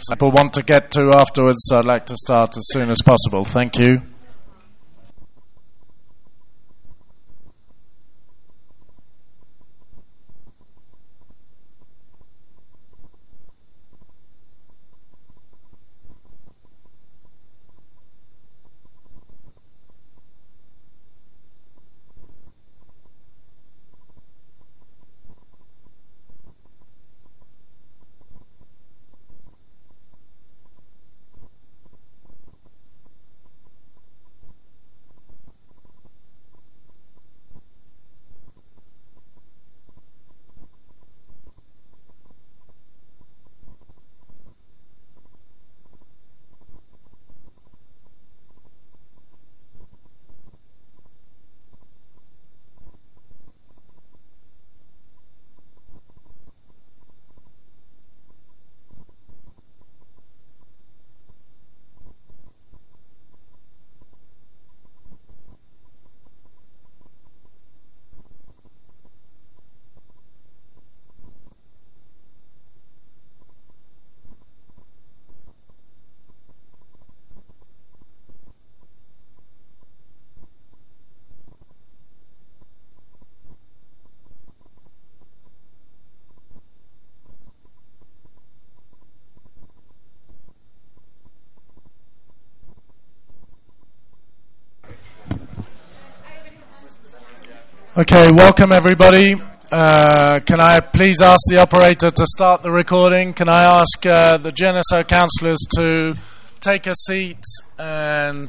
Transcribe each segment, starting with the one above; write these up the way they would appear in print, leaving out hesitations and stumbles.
people want to get to afterwards, so I'd like to start as soon as possible. Thank you. Okay, welcome everybody. Can I please ask the operator to start the recording? Can I ask the GNSO councillors to take a seat, and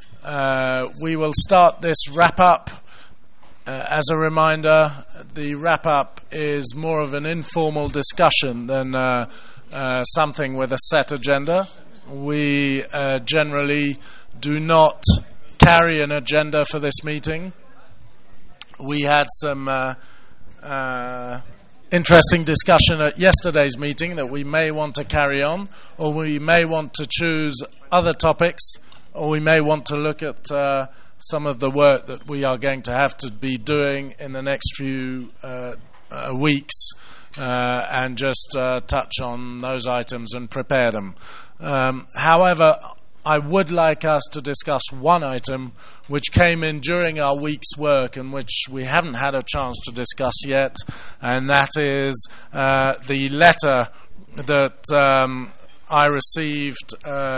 we will start this wrap-up. As a reminder, the wrap-up is more of an informal discussion than something with a set agenda. We generally do not carry an agenda for this meeting. We had some interesting discussion at yesterday's meeting that we may want to carry on, or we may want to choose other topics, or we may want to look at some of the work that we are going to have to be doing in the next few weeks and just touch on those items and prepare them. However, I would like us to discuss one item which came in during our week's work and which we haven't had a chance to discuss yet, and that is the letter that I received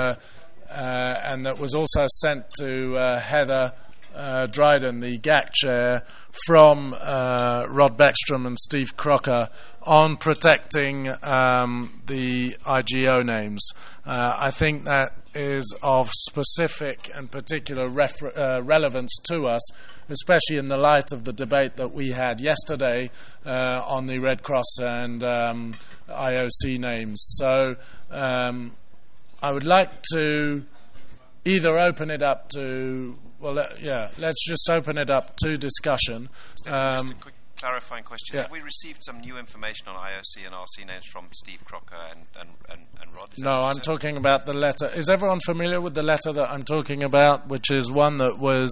and that was also sent to Heather Dryden, the GAC chair, from Rod Beckstrom and Steve Crocker on protecting the IGO names. I think that is of specific and particular relevance to us, especially in the light of the debate that we had yesterday on the Red Cross and IOC names. So I would like to either open it up to, let's just open it up to discussion. Stephen, just a quick clarifying question. Yeah. Have we received some new information on IOC and RC names from Steve Crocker and Rod? No, I'm talking about the letter. Is everyone familiar with the letter that I'm talking about, which is one that was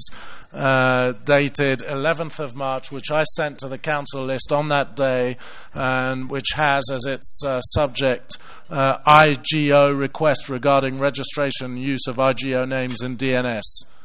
dated 11th of March, which I sent to the council list on that day, and which has as its subject IGO request regarding registration and use of IGO names in DNS.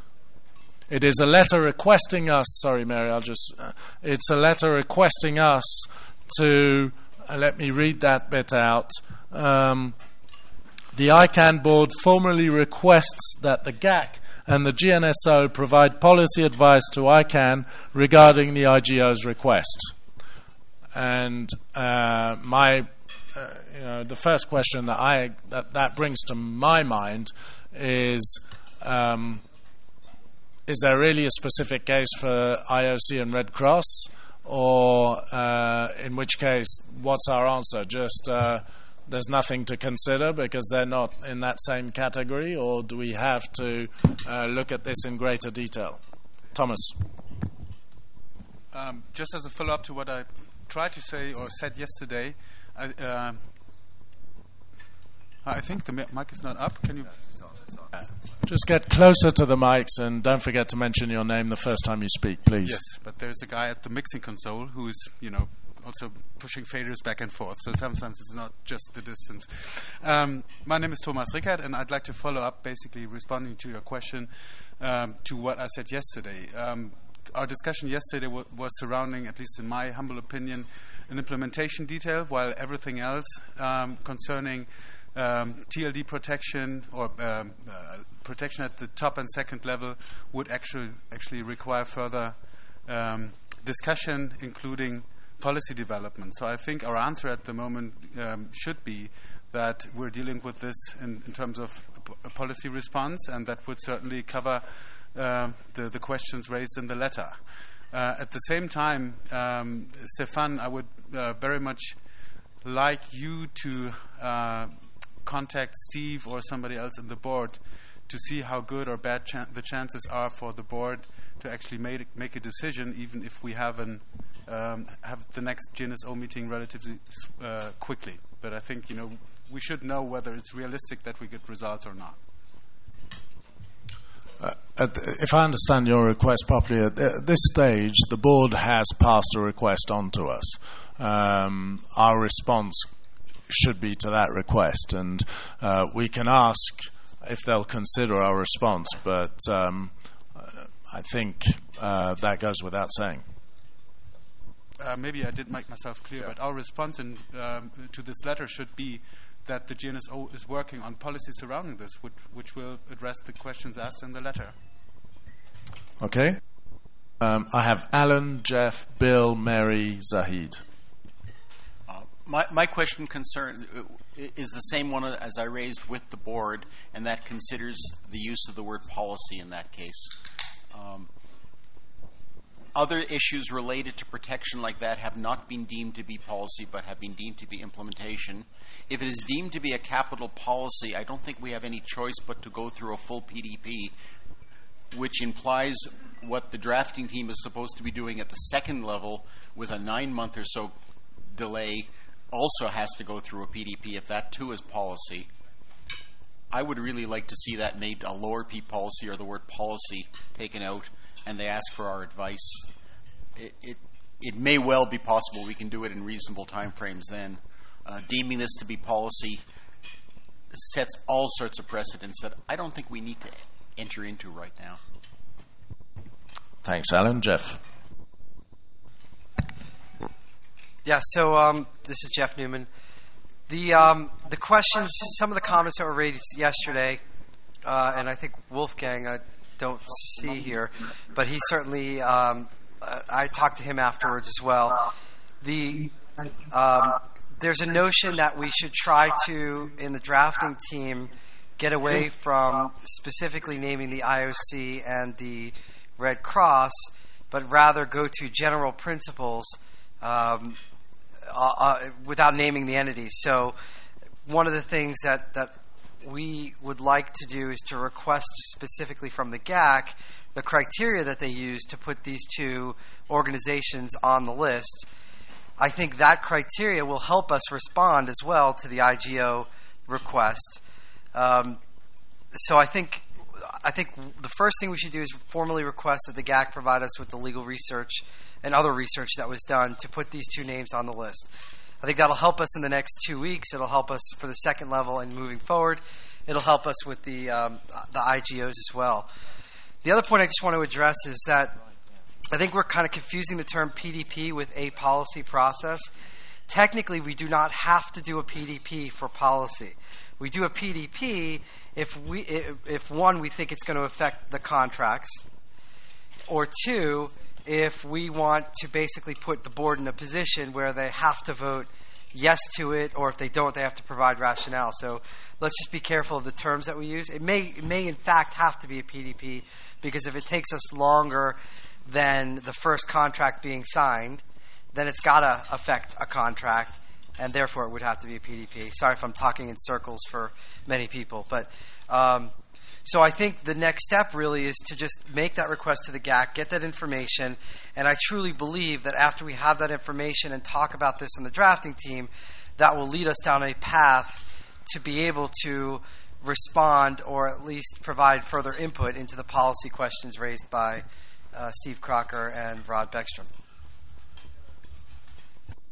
It is a letter requesting us, sorry Mary, it's a letter requesting us to, let me read that bit out. The ICANN board formally requests that the GAC and the GNSO provide policy advice to ICANN regarding the IGO's request. And the first question that brings to my mind is there really a specific case for IOC and Red Cross, or in which case, what's our answer? Just there's nothing to consider because they're not in that same category, or do we have to look at this in greater detail? Thomas. Just as a follow-up to what I tried to say or said yesterday, I think the mic is not up. Can you? Just get closer to the mics and don't forget to mention your name the first time you speak, please. Yes, but there's a guy at the mixing console who's also pushing failures back and forth. So sometimes it's not just the distance. My name is Thomas Rickert, and I'd like to follow up, basically responding to your question, to what I said yesterday. Our discussion yesterday was surrounding, at least in my humble opinion, an implementation detail, while everything else concerning TLD protection or protection at the top and second level would actually require further discussion, including policy development. So I think our answer at the moment should be that we're dealing with this in terms of a policy response, and that would certainly cover the questions raised in the letter. At the same time, Stefan, I would very much like you to contact Steve or somebody else in the board to see how good or bad the chances are for the board to actually make a decision, even if we have the next GNSO meeting relatively quickly. But I think we should know whether it's realistic that we get results or not. If I understand your request properly, at this stage, the board has passed a request on to us. Our response should be to that request, and we can ask if they'll consider our response, but I think that goes without saying. Maybe I didn't make myself clear, but our response to this letter should be that the GNSO is working on policy surrounding this, which will address the questions asked in the letter. Okay. I have Alan, Jeff, Bill, Mary, Zahid. My question concern is the same one as I raised with the board, and that considers the use of the word policy in that case. Other issues related to protection like that have not been deemed to be policy, but have been deemed to be implementation. If it is deemed to be a capital policy, I don't think we have any choice but to go through a full PDP, which implies what the drafting team is supposed to be doing at the second level with a 9-month or so delay also has to go through a PDP if that too is policy. I would really like to see that made a lower P policy or the word policy taken out, and they ask for our advice. It may well be possible we can do it in reasonable time frames then. Deeming this to be policy sets all sorts of precedents that I don't think we need to enter into right now. Thanks, Alan. Jeff. Yeah, so this is Jeff Newman. The questions, some of the comments that were raised yesterday, and I think Wolfgang I don't see here, but he certainly, I talked to him afterwards as well. There's a notion that we should try to, in the drafting team, get away from specifically naming the IOC and the Red Cross, but rather go to general principles without naming the entities. So one of the things that we would like to do is to request specifically from the GAC the criteria that they use to put these two organizations on the list. I think that criteria will help us respond as well to the IGO request. So I think the first thing we should do is formally request that the GAC provide us with the legal research and other research that was done to put these two names on the list. I think that'll help us in the next 2 weeks. It'll help us for the second level and moving forward. It'll help us with the IGOs as well. The other point I just want to address is that I think we're kind of confusing the term PDP with a policy process. Technically, we do not have to do a PDP for policy. We do a PDP if one, we think it's going to affect the contracts, or two, if we want to basically put the board in a position where they have to vote yes to it, or if they don't, they have to provide rationale. So let's just be careful of the terms that we use. It may in fact have to be a PDP, because if it takes us longer than the first contract being signed, then it's got to affect a contract, and therefore it would have to be a PDP. Sorry if I'm talking in circles for many people. But so I think the next step really is to just make that request to the GAC, get that information, and I truly believe that after we have that information and talk about this in the drafting team, that will lead us down a path to be able to respond or at least provide further input into the policy questions raised by Steve Crocker and Rod Beckstrom.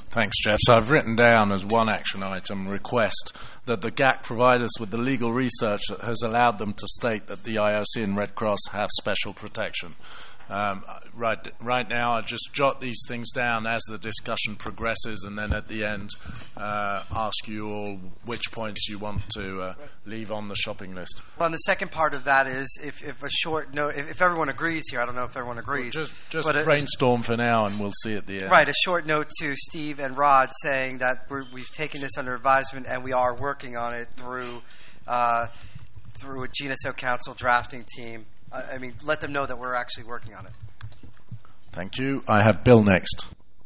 Thanks, Jeff. So I've written down as one action item request that the GAC provide us with the legal research that has allowed them to state that the IOC and Red Cross have special protection. Right now, I just jot these things down as the discussion progresses, and then at the end, ask you all which points you want to leave on the shopping list. Well, and the second part of that is if a short note, if everyone agrees here, I don't know if everyone agrees. Well, just brainstorm for now, and we'll see at the end. Right, a short note to Steve and Rod saying that we've taken this under advisement and we are working on it through a GNSO Council drafting team. I mean, let them know that we're actually working on it. Thank you. I have Bill next.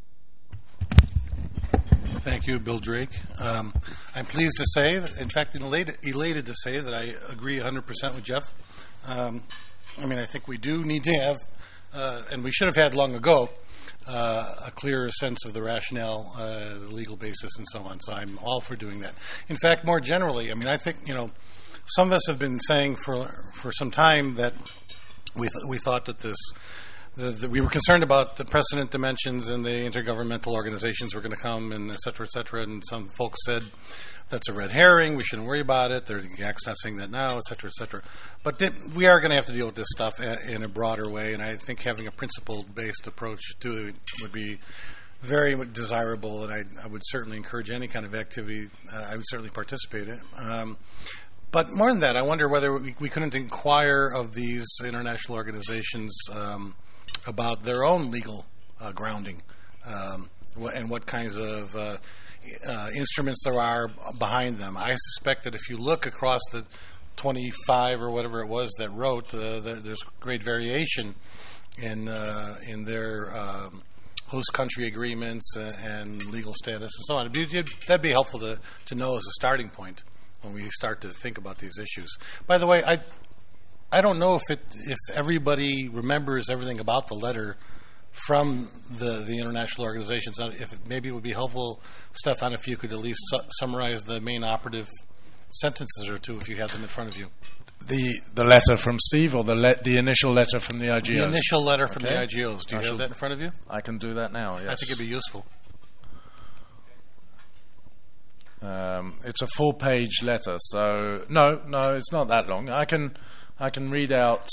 Thank you, Bill Drake. I'm pleased to say, in fact, elated to say that I agree 100% with Jeff. I think we do need to have, and we should have had long ago, a clearer sense of the rationale, the legal basis, and so on. So I'm all for doing that. In fact, more generally, I think, some of us have been saying for some time that we thought that we were concerned about the precedent dimensions and the intergovernmental organizations were going to come, and et cetera, and some folks said that's a red herring, we shouldn't worry about it, the GAC's not saying that now, et cetera. But we are going to have to deal with this stuff in a broader way, and I think having a principle-based approach to it would be very desirable, and I would certainly encourage any kind of activity. I would certainly participate in it. But more than that, I wonder whether we couldn't inquire of these international organizations about their own legal grounding and what kinds of instruments there are behind them. I suspect that if you look across the 25 or whatever it was that wrote, there's great variation in their host country agreements and legal status and so on. That'd be helpful to know as a starting point when we start to think about these issues. By the way, I don't know if everybody remembers everything about the letter from the international organizations. Maybe it would be helpful, Stefan, if you could at least summarize the main operative sentences or two if you have them in front of you. The letter from Steve, or the initial letter from the IGOs? The initial letter from the IGOs. Do you have that in front of you? I can do that now, yes. I think it'd be useful. It's a 4-page letter, so no, it's not that long. I can read out.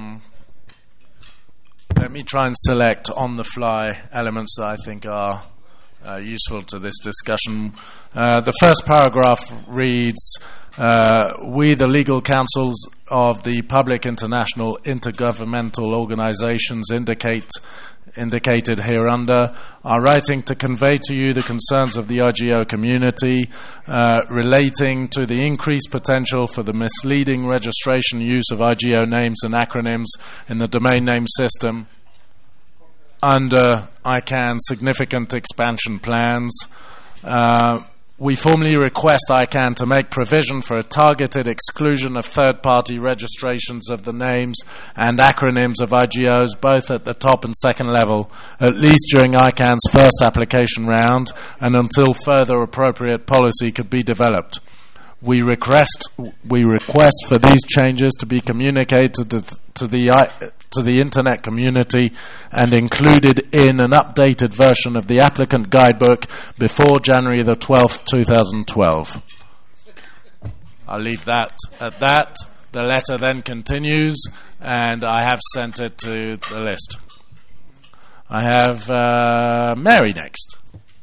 Let me try and select on the fly elements that I think are useful to this discussion. The first paragraph reads, we, the legal counsels of the public international intergovernmental organizations indicated hereunder, are writing to convey to you the concerns of the IGO community relating to the increased potential for the misleading registration use of IGO names and acronyms in the domain name system under ICANN's significant expansion plans. We formally request ICANN to make provision for a targeted exclusion of third-party registrations of the names and acronyms of IGOs, both at the top and second level, at least during ICANN's first application round and until further appropriate policy could be developed. We request for these changes to be communicated to the Internet community and included in an updated version of the applicant guidebook before January the 12th, 2012. I'll leave that at that. The letter then continues, and I have sent it to the list. I have Mary next.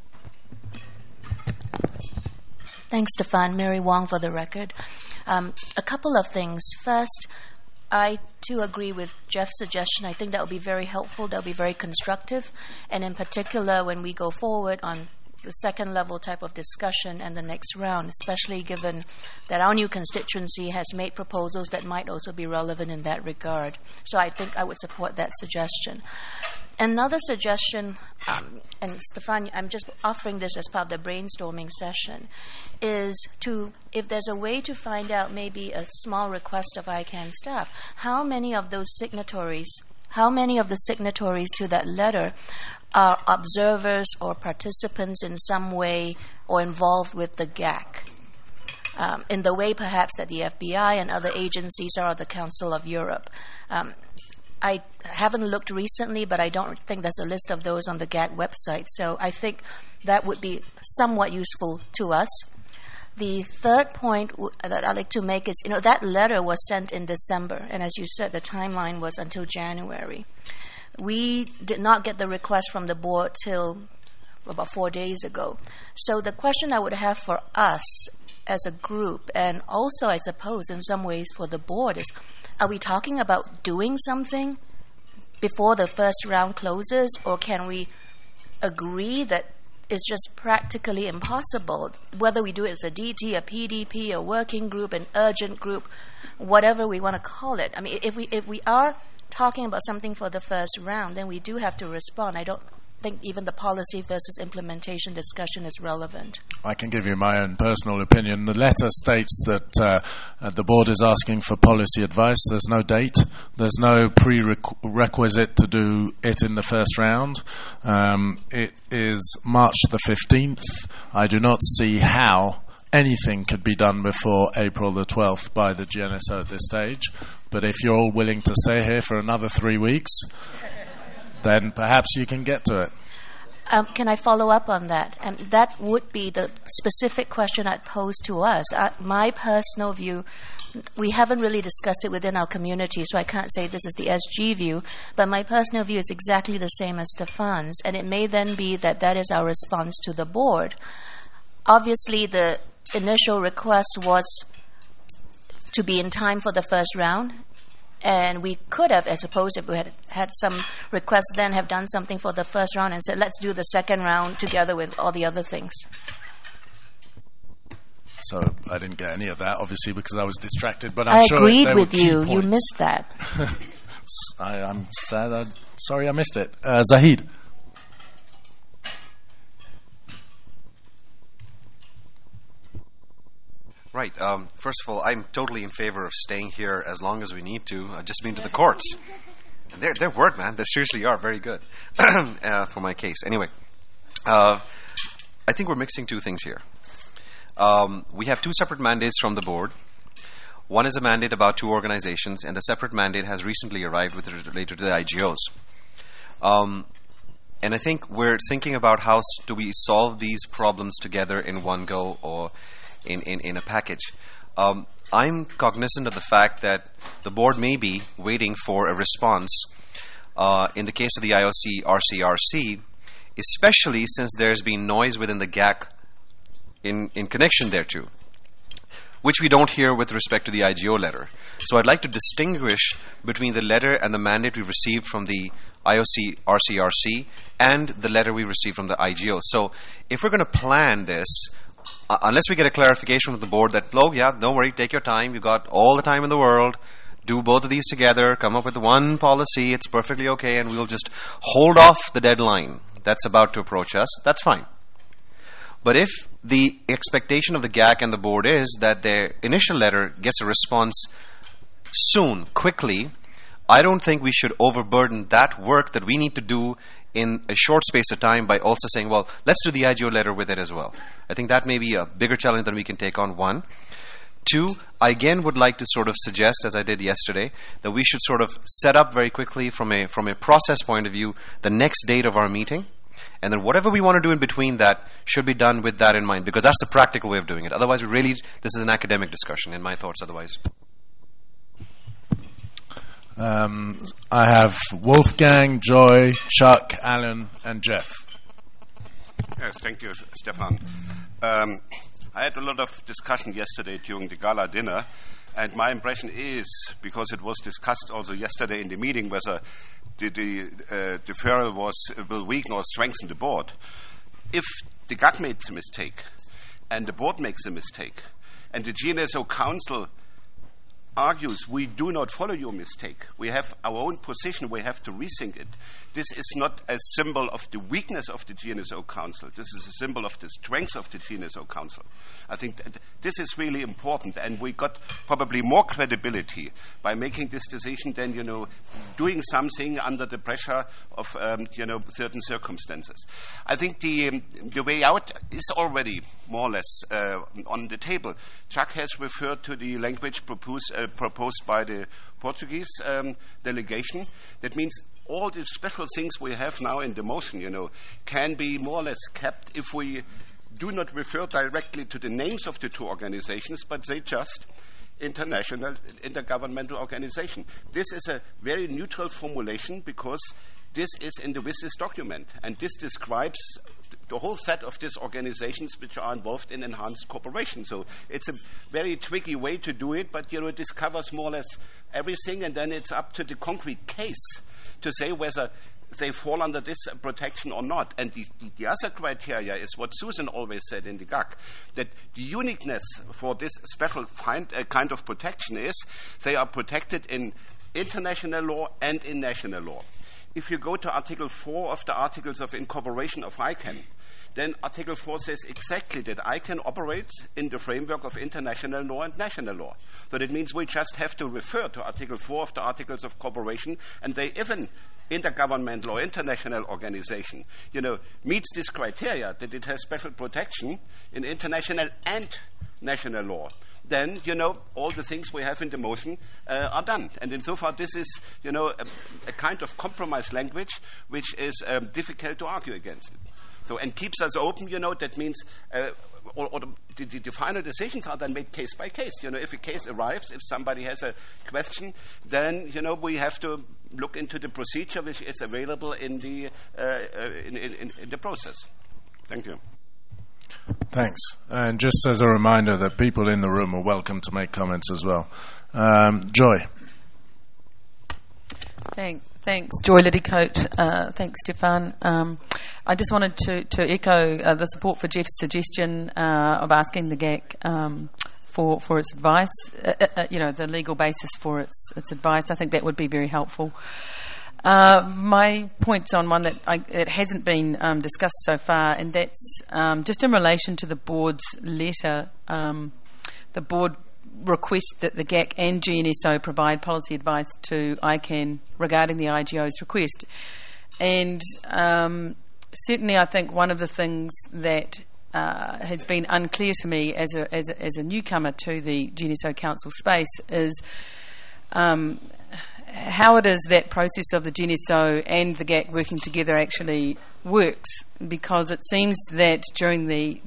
Thanks, Stefan. Mary Wong for the record. A couple of things. First, I too agree with Jeff's suggestion. I think that would be very helpful. That would be very constructive. And in particular, when we go forward on the second level type of discussion and the next round, especially given that our new constituency has made proposals that might also be relevant in that regard. So I think I would support that suggestion. Another suggestion, and Stefan, I'm just offering this as part of the brainstorming session, is if there's a way to find out maybe a small request of ICANN staff, how many of the signatories to that letter are observers or participants in some way or involved with the GAC, in the way perhaps that the FBI and other agencies are, the Council of Europe. I haven't looked recently, but I don't think there's a list of those on the GAC website. So I think that would be somewhat useful to us. The third point that I'd like to make is, that letter was sent in December, and as you said, the timeline was until January. We did not get the request from the board till about 4 days ago. So the question I would have for us as a group, and also I suppose in some ways for the board, is are we talking about doing something before the first round closes, or can we agree that it's just practically impossible, whether we do it as a DT, a PDP, a working group, an urgent group, whatever we want to call it. I mean, if we are talking about something for the first round, then we do have to respond. I don't think even the policy versus implementation discussion is relevant. I can give you my own personal opinion. The letter states that the board is asking for policy advice. There's no date. There's no prerequisite to do it in the first round. It is March the 15th. I do not see how anything could be done before April the 12th by the GNSO at this stage. But if you're all willing to stay here for another 3 weeks, then perhaps you can get to it. Can I follow up on that? That would be the specific question I'd pose to us. My personal view, we haven't really discussed it within our community, so I can't say this is the SG view, but my personal view is exactly the same as Stefan's, and it may then be that is our response to the board. Obviously, the initial request was to be in time for the first round, and we could have, I suppose, if we had some requests then, have done something for the first round and said, let's do the second round together with all the other things. So I didn't get any of that, obviously, because I was distracted. But I'm sure agreed with you. You missed that. I'm sad. Sorry I missed it. Zahid. Right. First of all, I'm totally in favor of staying here as long as we need to. I've just been to the courts. And their word, man. They seriously are very good for my case. Anyway, I think we're mixing two things here. We have two separate mandates from the board. One is a mandate about two organizations, and the separate mandate has recently arrived with related to the IGOs. And I think we're thinking about how do we solve these problems together in one go or in a package. I'm cognizant of the fact that the board may be waiting for a response in the case of the IOC RCRC, especially since there's been noise within the GAC in connection thereto, which we don't hear with respect to the IGO letter. So I'd like to distinguish between the letter and the mandate we received from the IOC RCRC and the letter we received from the IGO. So if we're going to plan this, unless we get a clarification from the board that, don't worry, take your time, you've got all the time in the world, do both of these together, come up with one policy, it's perfectly okay, and we'll just hold off the deadline that's about to approach us, that's fine. But if the expectation of the GAC and the board is that their initial letter gets a response soon, quickly, I don't think we should overburden that work that we need to do in a short space of time by also saying, well, let's do the IGO letter with it as well. I think that may be a bigger challenge than we can take on, one. Two, I again would like to sort of suggest, as I did yesterday, that we should sort of set up very quickly from a process point of view the next date of our meeting. And then whatever we want to do in between that should be done with that in mind, because that's the practical way of doing it. Otherwise, this is an academic discussion, in my thoughts otherwise. I have Wolfgang, Joy, Chuck, Alan, and Jeff. Yes, thank you, Stefan. I had a lot of discussion yesterday during the gala dinner, and my impression is, because it was discussed also yesterday in the meeting, whether the deferral will weaken or strengthen the board. If the GAC made the mistake, and the board makes a mistake, and the GNSO Council argues we do not follow your mistake, we have our own position, we have to rethink it. This is not a symbol of the weakness of the GNSO Council. This is a symbol of the strength of the GNSO Council. I think that this is really important, and we got probably more credibility by making this decision than, doing something under the pressure of, certain circumstances. I think the way out is already more or less on the table. Chuck has referred to the language proposed proposed by the Portuguese delegation. That means all the special things we have now in the motion, can be more or less kept if we do not refer directly to the names of the two organizations, but they just international intergovernmental organization. This is a very neutral formulation because this is in the WSIS document, and this describes the whole set of these organizations which are involved in enhanced cooperation. So it's a very tricky way to do it, but this covers more or less everything, and then it's up to the concrete case to say whether they fall under this protection or not. And the other criteria is what Susan always said in the GAC, that the uniqueness for this special kind of protection is they are protected in international law and in national law. If you go to Article 4 of the Articles of Incorporation of ICANN, then Article 4 says exactly that ICANN operates in the framework of international law and national law. So that means we just have to refer to Article 4 of the Articles of Corporation, and they even intergovernmental or international organization, meets this criteria that it has special protection in international and national law. Then, all the things we have in the motion are done. And insofar, this is, a kind of compromise language which is difficult to argue against it. So, and keeps us open, that means the final decisions are then made case by case. If a case arrives, if somebody has a question, then, we have to look into the procedure which is available in the process. Thank you. Thanks. And just as a reminder that people in the room are welcome to make comments as well. Joy. Thanks, Joy Liddycoat. Thanks, Stefan. I just wanted to echo the support for Jeff's suggestion of asking the GAC for its advice, the legal basis for its advice. I think that would be very helpful. My point's on one that it hasn't been discussed so far, and that's just in relation to the board's letter. The board requests that the GAC and GNSO provide policy advice to ICANN regarding the IGO's request. And certainly I think one of the things that has been unclear to me as a newcomer to the GNSO Council space is how it is that process of the GNSO and the GAC working together actually works, because it seems that during the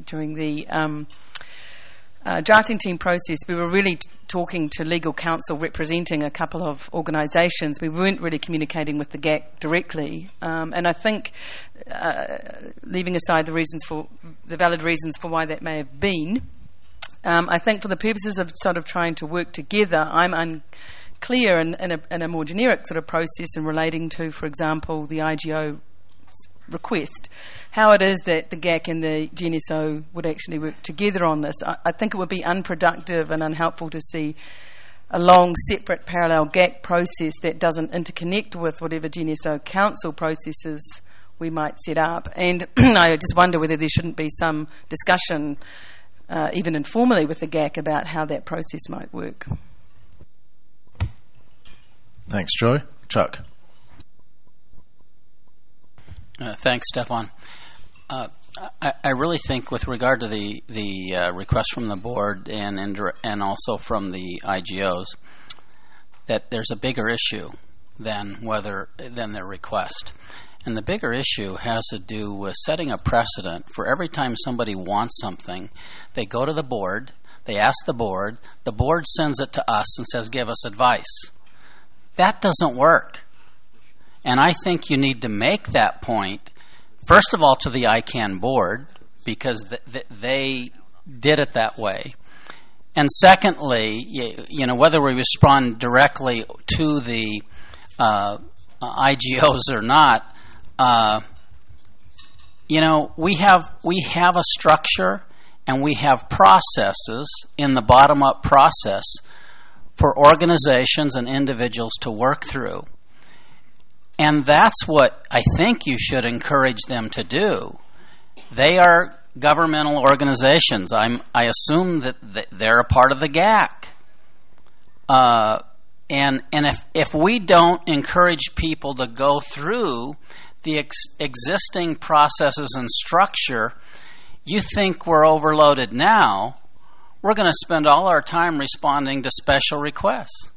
drafting team process we were really talking to legal counsel representing a couple of organisations. We weren't really communicating with the GAC directly, and I think leaving aside the valid reasons for why that may have been, I think for the purposes of sort of trying to work together, I'm unclear in a more generic sort of process in relating to, for example, the IGO request, how it is that the GAC and the GNSO would actually work together on this. I think it would be unproductive and unhelpful to see a long, separate, parallel GAC process that doesn't interconnect with whatever GNSO Council processes we might set up. And I just wonder whether there shouldn't be some discussion, even informally, with the GAC about how that process might work. Thanks, Joy. Chuck. Thanks, Stefan. I really think, with regard to the request from the board and also from the IGOs, that there's a bigger issue than their request. And the bigger issue has to do with setting a precedent for every time somebody wants something, they go to the board, they ask the board sends it to us and says, give us advice. That doesn't work. And I think you need to make that point, first of all, to the ICANN board, because they did it that way. And secondly, whether we respond directly to the IGOs or not, we have a structure and we have processes in the bottom-up process for organizations and individuals to work through. And that's what I think you should encourage them to do. They are governmental organizations. I assume that they're a part of the GAC. And if we don't encourage people to go through the existing processes and structure, you think we're overloaded now, we're going to spend all our time responding to special requests.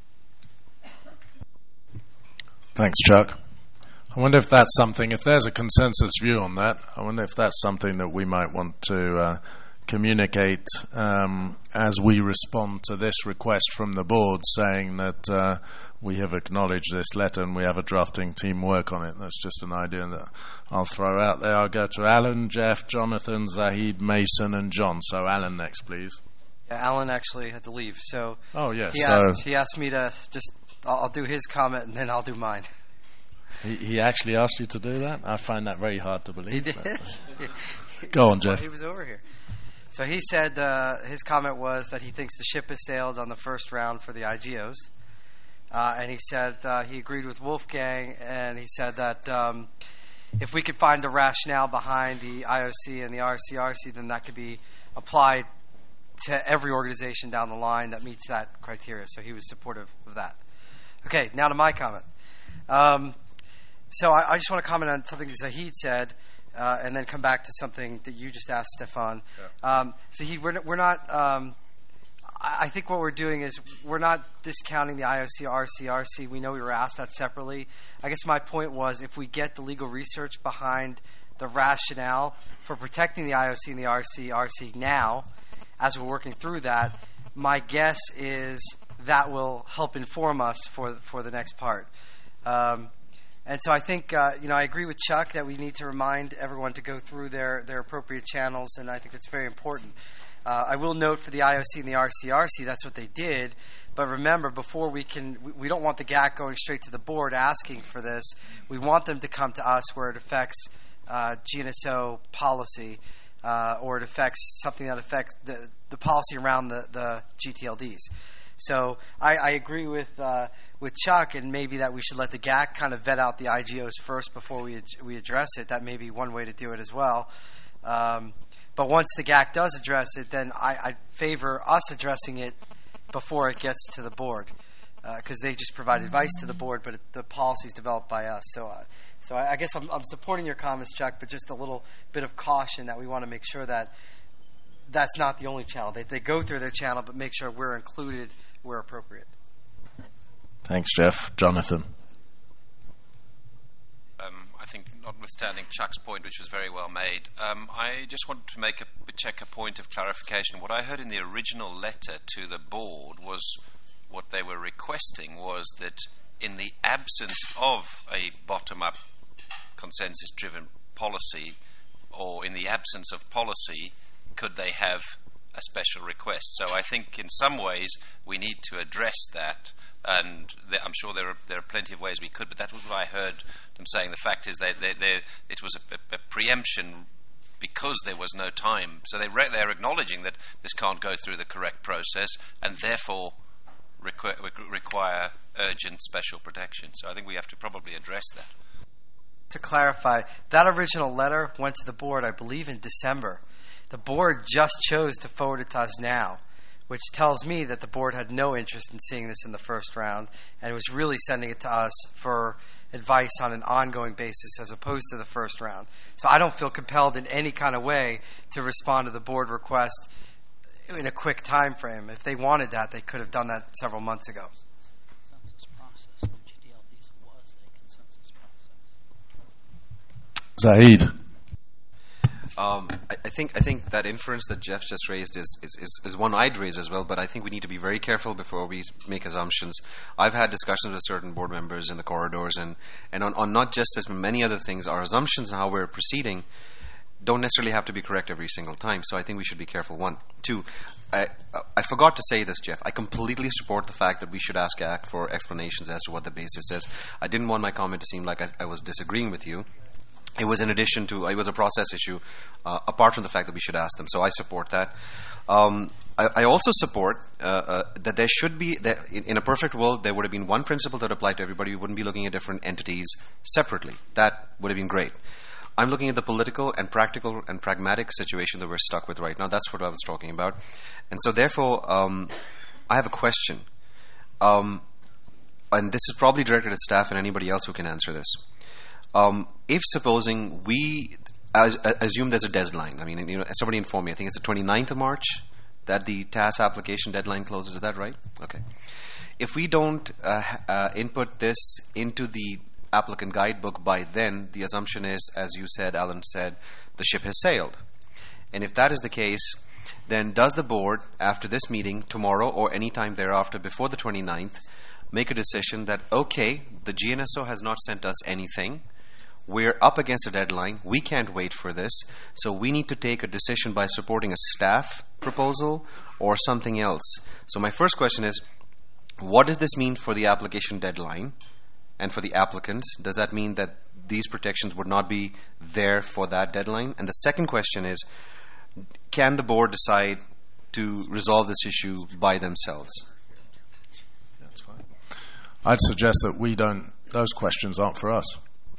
Thanks, Chuck. I wonder if that's something, if there's a consensus view on that, I wonder if that's something that we might want to communicate as we respond to this request from the board, saying that we have acknowledged this letter and we have a drafting team work on it. That's just an idea that I'll throw out there. I'll go to Alan, Jeff, Jonathan, Zahid, Mason, and John. So Alan next, please. Yeah, Alan actually had to leave, so yes. He asked me to just, I'll do his comment and then I'll do mine. He actually asked you to do that? I find that very hard to believe. He did. Go on, Jeff. He was over here. So he said his comment was that he thinks the ship has sailed on the first round for the IGOs. And he said he agreed with Wolfgang, and he said that if we could find a rationale behind the IOC and the RCRC, then that could be applied to every organization down the line that meets that criteria. So he was supportive of that. Okay, now to my comment. So I just want to comment on something Zahid said, and then come back to something that you just asked, Stefan. Yeah. Zahid, we're not. I think what we're doing is we're not discounting the IOC, RCRC. We know we were asked that separately. I guess my point was if we get the legal research behind the rationale for protecting the IOC and the RCRC now, as we're working through that, my guess is that will help inform us for the next part. And so I think, I agree with Chuck that we need to remind everyone to go through their appropriate channels, and I think that's very important. I will note for the IOC and the RCRC, that's what they did. But remember, before we don't want the GAC going straight to the board asking for this. We want them to come to us where it affects GNSO policy, or it affects something that affects the policy around the GTLDs. So I agree with Chuck, and maybe that we should let the GAC kind of vet out the IGOs first before we address it. That may be one way to do it as well. But once the GAC does address it, then I favor us addressing it before it gets to the board, because they just provide advice to the board, but the policy is developed by us. So I guess I'm supporting your comments, Chuck, but just a little bit of caution that we want to make sure that that's not the only channel. They go through their channel, but make sure we're included where appropriate. Thanks, Jeff. Jonathan. I think, notwithstanding Chuck's point, which was very well made, I just wanted to check a point of clarification. What I heard in the original letter to the board was what they were requesting was that in the absence of a bottom-up consensus-driven policy, or in the absence of policy, could they have a special request? So I think in some ways we need to address that, and I'm sure there are plenty of ways we could, but that was what I heard them saying. The fact is it was a preemption because there was no time. So they're acknowledging that this can't go through the correct process and therefore require urgent special protection. So I think we have to probably address that. To clarify, that original letter went to the board, I believe, in December. The board just chose to forward it to us now, which tells me that the board had no interest in seeing this in the first round and was really sending it to us for advice on an ongoing basis as opposed to the first round. So I don't feel compelled in any kind of way to respond to the board request in a quick time frame. If they wanted that, they could have done that several months ago. Zahid. I think that inference that Jeff just raised is one I'd raise as well, but I think we need to be very careful before we make assumptions. I've had discussions with certain board members in the corridors, and on not just this, but many other things. Our assumptions on how we're proceeding don't necessarily have to be correct every single time, so I think we should be careful. One. Two, I forgot to say this, Jeff. I completely support the fact that we should ask GAC for explanations as to what the basis is. I didn't want my comment to seem like I was disagreeing with you. It was in addition to, it was a process issue, apart from the fact that we should ask them. So I support that. I also support that there should be, in a perfect world, there would have been one principle that applied to everybody. We wouldn't be looking at different entities separately. That would have been great. I'm looking at the political and practical and pragmatic situation that we're stuck with right now. That's what I was talking about. And so therefore, I have a question. And this is probably directed at staff and anybody else who can answer this. If supposing we assume there's a deadline, I mean, somebody informed me, I think it's the 29th of March that the TAS application deadline closes. Is that right? Okay. If we don't input this into the applicant guidebook by then, the assumption is, as you said, Alan said, the ship has sailed. And if that is the case, then does the board, after this meeting, tomorrow or any time thereafter, before the 29th, make a decision that, okay, the GNSO has not sent us anything, we're up against a deadline, we can't wait for this, so we need to take a decision by supporting a staff proposal or something else. So my first question is, what does this mean for the application deadline and for the applicants? Does that mean that these protections would not be there for that deadline? And the second question is, can the board decide to resolve this issue by themselves? That's fine. I'd suggest that those questions aren't for us.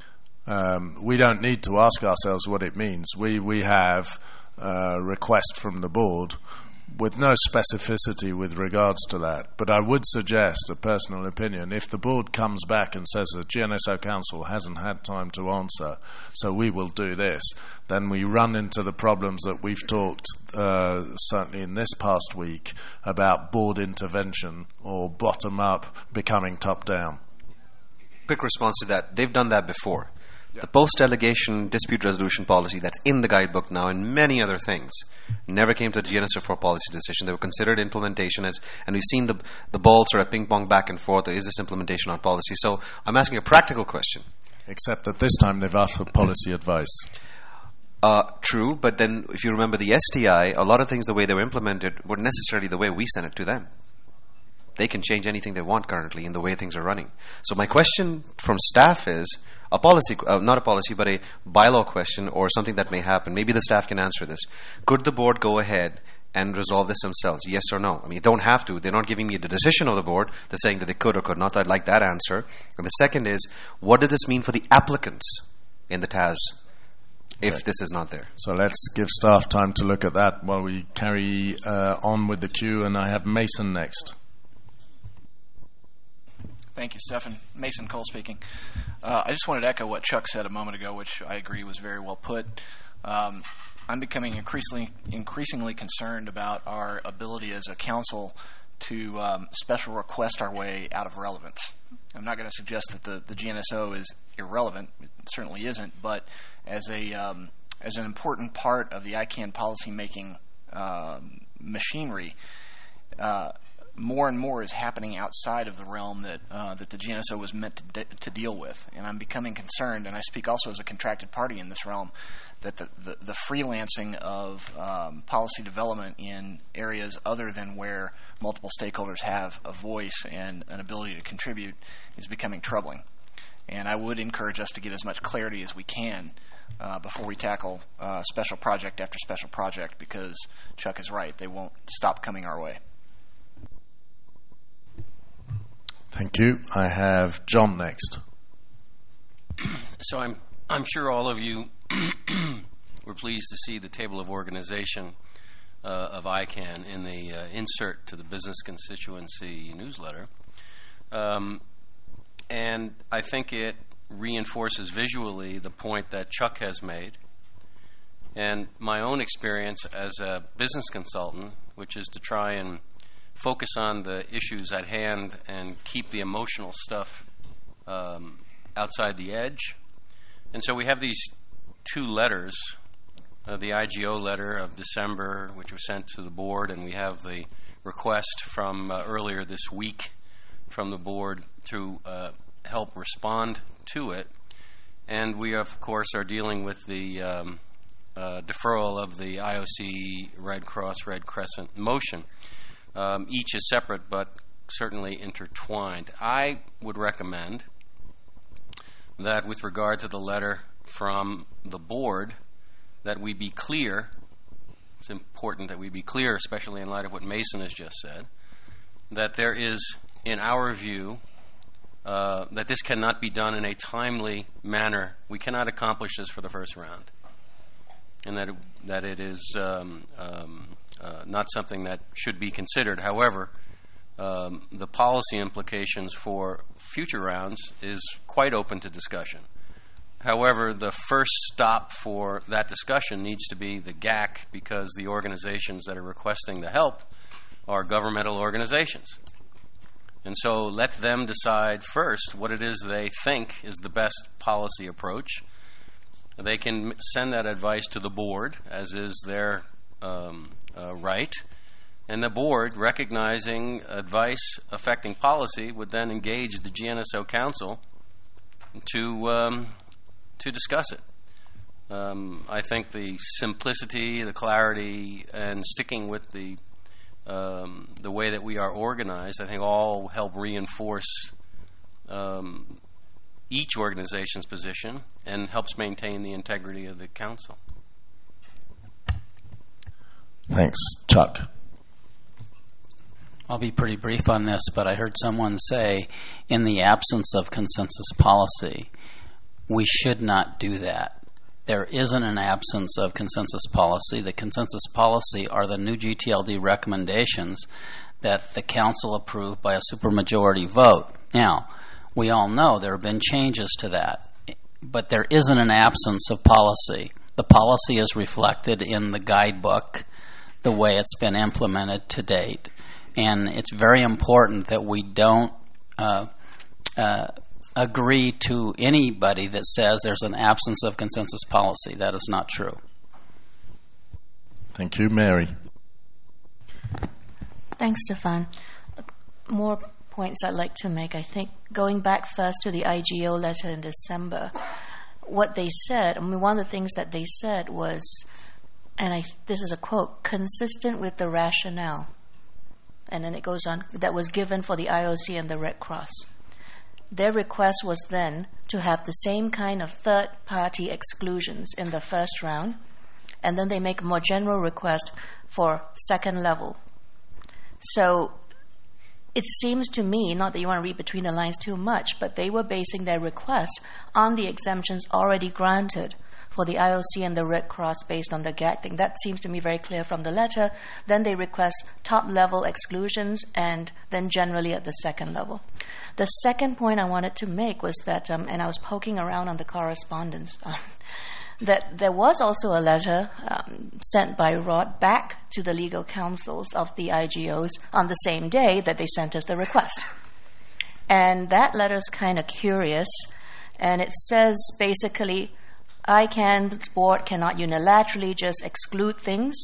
We don't need to ask ourselves what it means. We have a request from the board with no specificity with regards to that. But I would suggest, a personal opinion, if the board comes back and says the GNSO Council hasn't had time to answer, so we will do this, then we run into the problems that we've talked, certainly in this past week, about board intervention or bottom-up becoming top-down. Quick response to that. They've done that before. The post-delegation dispute resolution policy that's in the guidebook now and many other things never came to the GNSO4 policy decision. They were considered implementation and we've seen the ball sort of ping-pong back and forth. Is this implementation on policy? So I'm asking a practical question. Except that this time they've asked for policy advice. True, but then if you remember the STI, a lot of things, the way they were implemented, weren't necessarily the way we sent it to them. They can change anything they want currently in the way things are running. So my question from staff is, a policy, not a policy, but a bylaw question or something that may happen. Maybe the staff can answer this. Could the board go ahead and resolve this themselves? Yes or no? I mean, you don't have to. They're not giving me the decision of the board. They're saying that they could or could not. I'd like that answer. And the second is, what does this mean for the applicants in the TAS if this is not there? So let's give staff time to look at that while we carry on with the queue. And I have Mason next. Thank you, Stefan. Mason Cole speaking. I just wanted to echo what Chuck said a moment ago, which I agree was very well put. I'm becoming increasingly concerned about our ability as a council to special request our way out of relevance. I'm not going to suggest that the GNSO is irrelevant. It certainly isn't. But as an important part of the ICANN policymaking machinery, more and more is happening outside of the realm that the GNSO was meant to deal with. And I'm becoming concerned, and I speak also as a contracted party in this realm, that the freelancing of policy development in areas other than where multiple stakeholders have a voice and an ability to contribute is becoming troubling. And I would encourage us to get as much clarity as we can before we tackle special project after special project, because Chuck is right, they won't stop coming our way. Thank you. I have John next. So I'm sure all of you were pleased to see the table of organization of ICANN in the insert to the business constituency newsletter. And I think it reinforces visually the point that Chuck has made and my own experience as a business consultant, which is to try and focus on the issues at hand and keep the emotional stuff outside the edge. And so we have these two letters, the IGO letter of December, which was sent to the board, and we have the request from earlier this week from the board to help respond to it. And we, of course, are dealing with the deferral of the IOC Red Cross, Red Crescent motion. Each is separate but certainly intertwined. I would recommend that with regard to the letter from the board, that we be clear. It's important that we be clear, especially in light of what Mason has just said, that there is, in our view, that this cannot be done in a timely manner. We cannot accomplish this for the first round, and that it is not something that should be considered. However, the policy implications for future rounds is quite open to discussion. However, the first stop for that discussion needs to be the GAC, because the organizations that are requesting the help are governmental organizations. And so let them decide first what it is they think is the best policy approach. They can send that advice to the board, as is their right. And the board, recognizing advice affecting policy, would then engage the GNSO Council to discuss it. I think the simplicity, the clarity, and sticking with the way that we are organized, I think all help reinforce each organization's position and helps maintain the integrity of the council. Thanks. Chuck. I'll be pretty brief on this, but I heard someone say, in the absence of consensus policy, we should not do that. There isn't an absence of consensus policy. The consensus policy are the new GTLD recommendations that the council approved by a supermajority vote. Now, we all know there have been changes to that, but there isn't an absence of policy. The policy is reflected in the guidebook, the way it's been implemented to date. And it's very important that we don't agree to anybody that says there's an absence of consensus policy. That is not true. Thank you, Mary. Thanks, Stefan. More points I'd like to make. I think going back first to the IGO letter in December, what they said, one of the things that they said was, this is a quote, consistent with the rationale. And then it goes on, that was given for the IOC and the Red Cross. Their request was then to have the same kind of third-party exclusions in the first round, and then they make a more general request for second level. So it seems to me, not that you want to read between the lines too much, but they were basing their request on the exemptions already granted for the IOC and the Red Cross based on the GAC thing. That seems to me very clear from the letter. Then they request top-level exclusions and then generally at the second level. The second point I wanted to make was that, and I was poking around on the correspondence, that there was also a letter sent by Rod back to the legal counsels of the IGOs on the same day that they sent us the request. And that letter is kind of curious, and it says basically, ICANN's board cannot unilaterally just exclude things.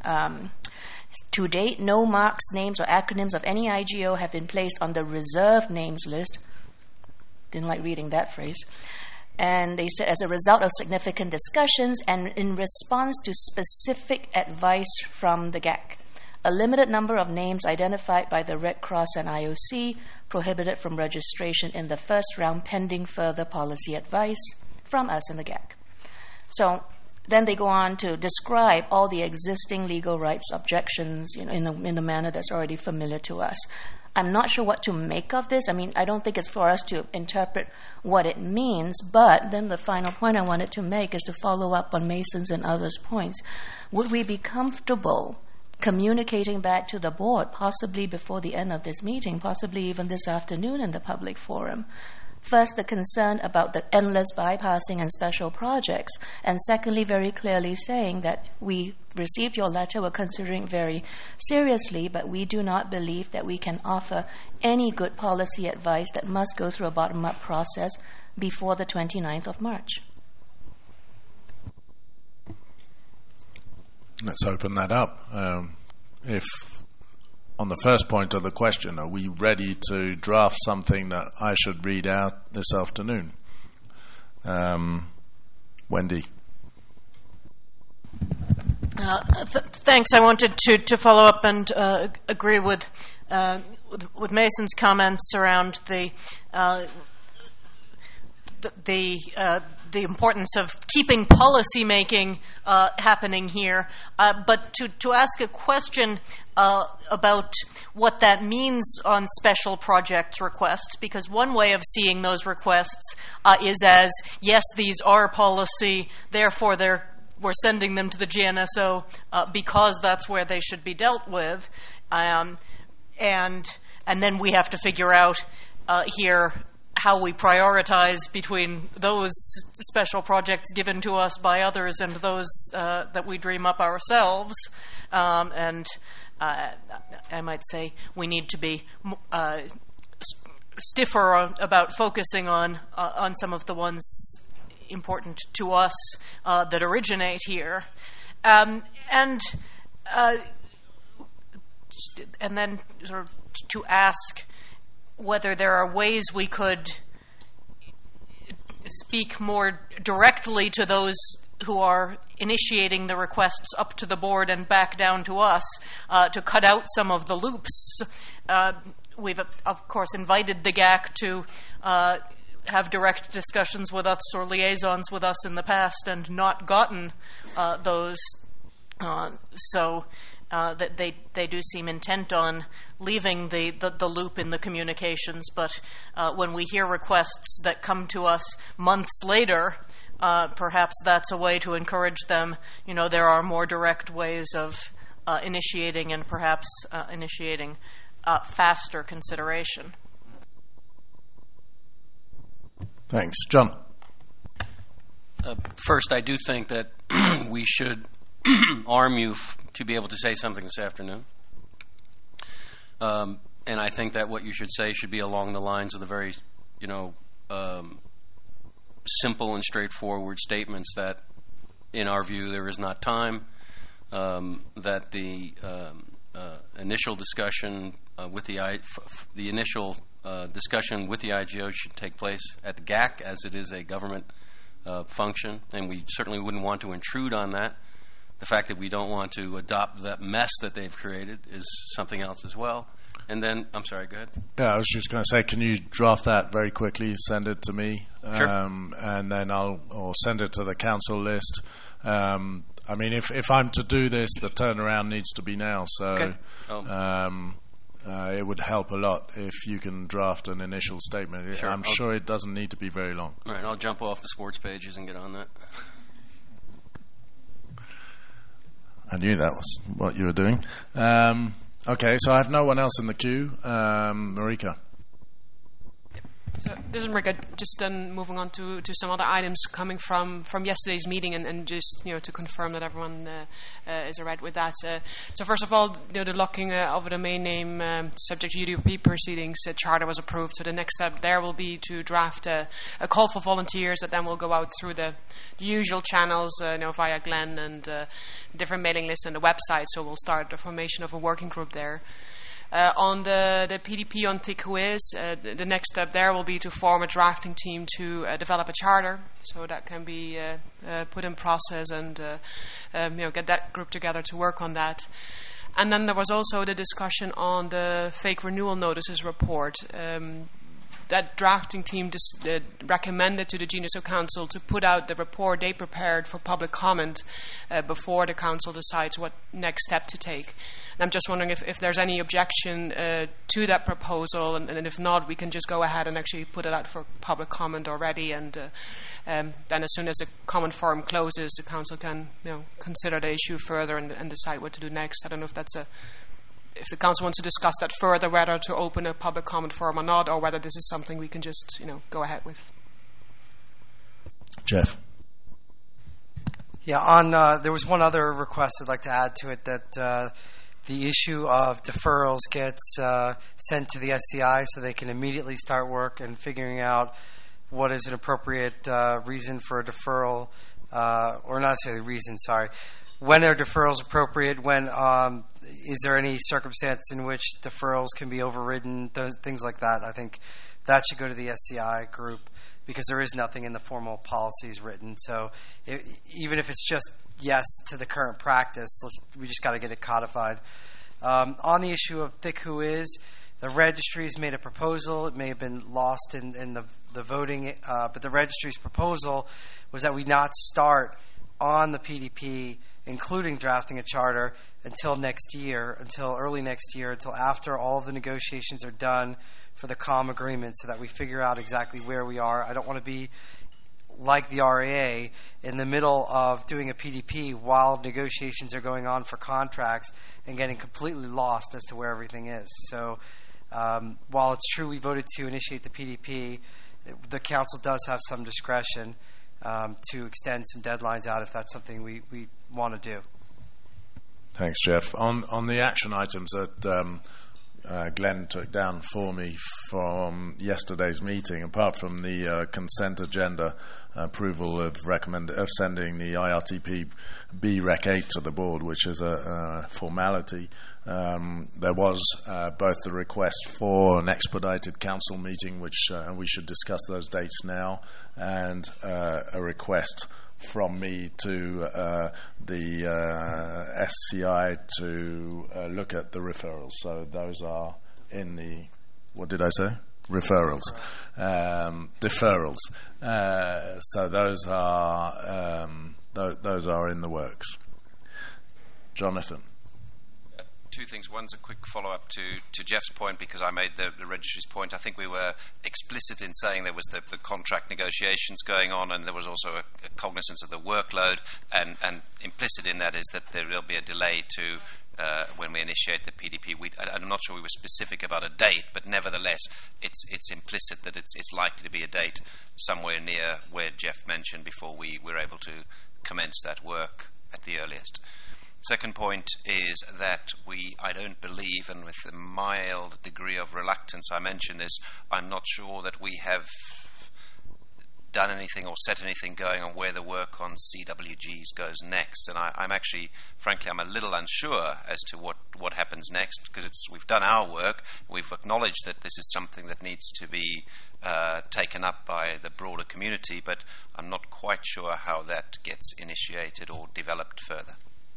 To date, no marks, names, or acronyms of any IGO have been placed on the reserved names list. Didn't like reading that phrase. And they said, as a result of significant discussions and in response to specific advice from the GAC, a limited number of names identified by the Red Cross and IOC prohibited from registration in the first round pending further policy advice from us and the GAC. So then they go on to describe all the existing legal rights objections, in the manner that's already familiar to us. I'm not sure what to make of this. I don't think it's for us to interpret what it means, but then the final point I wanted to make is to follow up on Mason's and others' points. Would we be comfortable communicating back to the board, possibly before the end of this meeting, possibly even this afternoon in the public forum? First, the concern about the endless bypassing and special projects, and secondly, very clearly saying that we received your letter, we're considering very seriously, but we do not believe that we can offer any good policy advice that must go through a bottom-up process before the 29th of March. Let's open that up. If on the first point of the question, are we ready to draft something that I should read out this afternoon? Wendy. Thanks. I wanted to follow up and agree with Mason's comments around the importance of keeping policy making happening here, but to ask a question about what that means on special project requests, because one way of seeing those requests is as, yes, these are policy, therefore we're sending them to the GNSO because that's where they should be dealt with, and then we have to figure out here how we prioritize between those special projects given to us by others and those that we dream up ourselves. And I might say we need to be stiffer about focusing on some of the ones important to us that originate here. And then sort of to ask whether there are ways we could speak more directly to those who are initiating the requests up to the board and back down to us to cut out some of the loops. We've, of course, invited the GAC to have direct discussions with us or liaisons with us in the past and not gotten those. So that they do seem intent on leaving the loop in the communications, but when we hear requests that come to us months later, perhaps that's a way to encourage them. There are more direct ways of initiating and perhaps initiating faster consideration. Thanks. John? First, I do think that we should arm you to be able to say something this afternoon. And I think that what you should say should be along the lines of the very, simple and straightforward statements that, in our view, there is not time, that the initial discussion with the initial discussion with the IGO should take place at the GAC, as it is a government function, and we certainly wouldn't want to intrude on that. The fact that we don't want to adopt that mess that they've created is something else as well. And then, I'm sorry, go ahead. Yeah, I was just going to say, can you draft that very quickly, send it to me, Sure. And then I'll send it to the council list. I mean, if I'm to do this, the turnaround needs to be now. So Okay. it would help a lot if you can draft an initial statement. Sure. I'm sure it doesn't need to be very long. All right, I'll jump off the sports pages and get on that. I knew that was what you were doing. Okay, so I have no one else in the queue. Marika. So this is Marika. Just then moving on to some other items coming from yesterday's meeting, and just to confirm that everyone is alright with that. So first of all, the locking of a domain name subject to UDP proceedings charter was approved. So the next step there will be to draft a call for volunteers that then will go out through the usual channels, via Glenn and different mailing lists and the website. So we'll start the formation of a working group there. On the PDP on TICWIZ, the next step there will be to form a drafting team to develop a charter, so that can be put in process and get that group together to work on that. And then there was also the discussion on the fake renewal notices report. That drafting team recommended to the GNSO Council to put out the report they prepared for public comment before the Council decides what next step to take. And I'm just wondering if there's any objection to that proposal, and if not, we can just go ahead and actually put it out for public comment already, and then as soon as the comment forum closes, the Council can consider the issue further and decide what to do next. I don't know if that's if the Council wants to discuss that further, whether to open a public comment forum or not, or whether this is something we can just go ahead with. Jeff. Yeah, there was one other request I'd like to add to it, that the issue of deferrals gets sent to the SCI so they can immediately start work and figuring out what is an appropriate reason for a deferral, or not necessarily reason, sorry. When are deferrals appropriate? When is there any circumstance in which deferrals can be overridden? Things like that. I think that should go to the SCI group, because there is nothing in the formal policies written. So even if it's just yes to the current practice, we just got to get it codified. On the issue of TICWIZ, the registry's made a proposal. It may have been lost in the voting, but the registry's proposal was that we not start on the PDP, including drafting a charter, until early next year, until after all of the negotiations are done for the COM agreement, so that we figure out exactly where we are. I don't want to be like the RAA in the middle of doing a PDP while negotiations are going on for contracts and getting completely lost as to where everything is. So while it's true we voted to initiate the PDP, the council does have some discretion to extend some deadlines out if that's something we want to do. Thanks, Jeff. On the action items that Glenn took down for me from yesterday's meeting, apart from the consent agenda approval of sending the IRTP BREC 8 to the board, which is a formality, there was both the request for an expedited council meeting, which we should discuss those dates now, and a request from me to the SCI to look at the referrals. So those are in the, what did I say? Referrals. Deferrals. So those are in the works. Jonathan. Two things. One's a quick follow-up to Jeff's point, because I made the registry's point. I think we were explicit in saying there was the contract negotiations going on, and there was also a cognizance of the workload, and implicit in that is that there will be a delay to when we initiate the PDP. I'm not sure we were specific about a date, but nevertheless, it's implicit that it's likely to be a date somewhere near where Jeff mentioned before we were able to commence that work at the earliest. Second point is that I don't believe, and with a mild degree of reluctance I mention this, I'm not sure that we have done anything or set anything going on where the work on CWGs goes next. And I'm actually, frankly, I'm a little unsure as to what happens next, because we've done our work, we've acknowledged that this is something that needs to be taken up by the broader community, but I'm not quite sure how that gets initiated or developed further.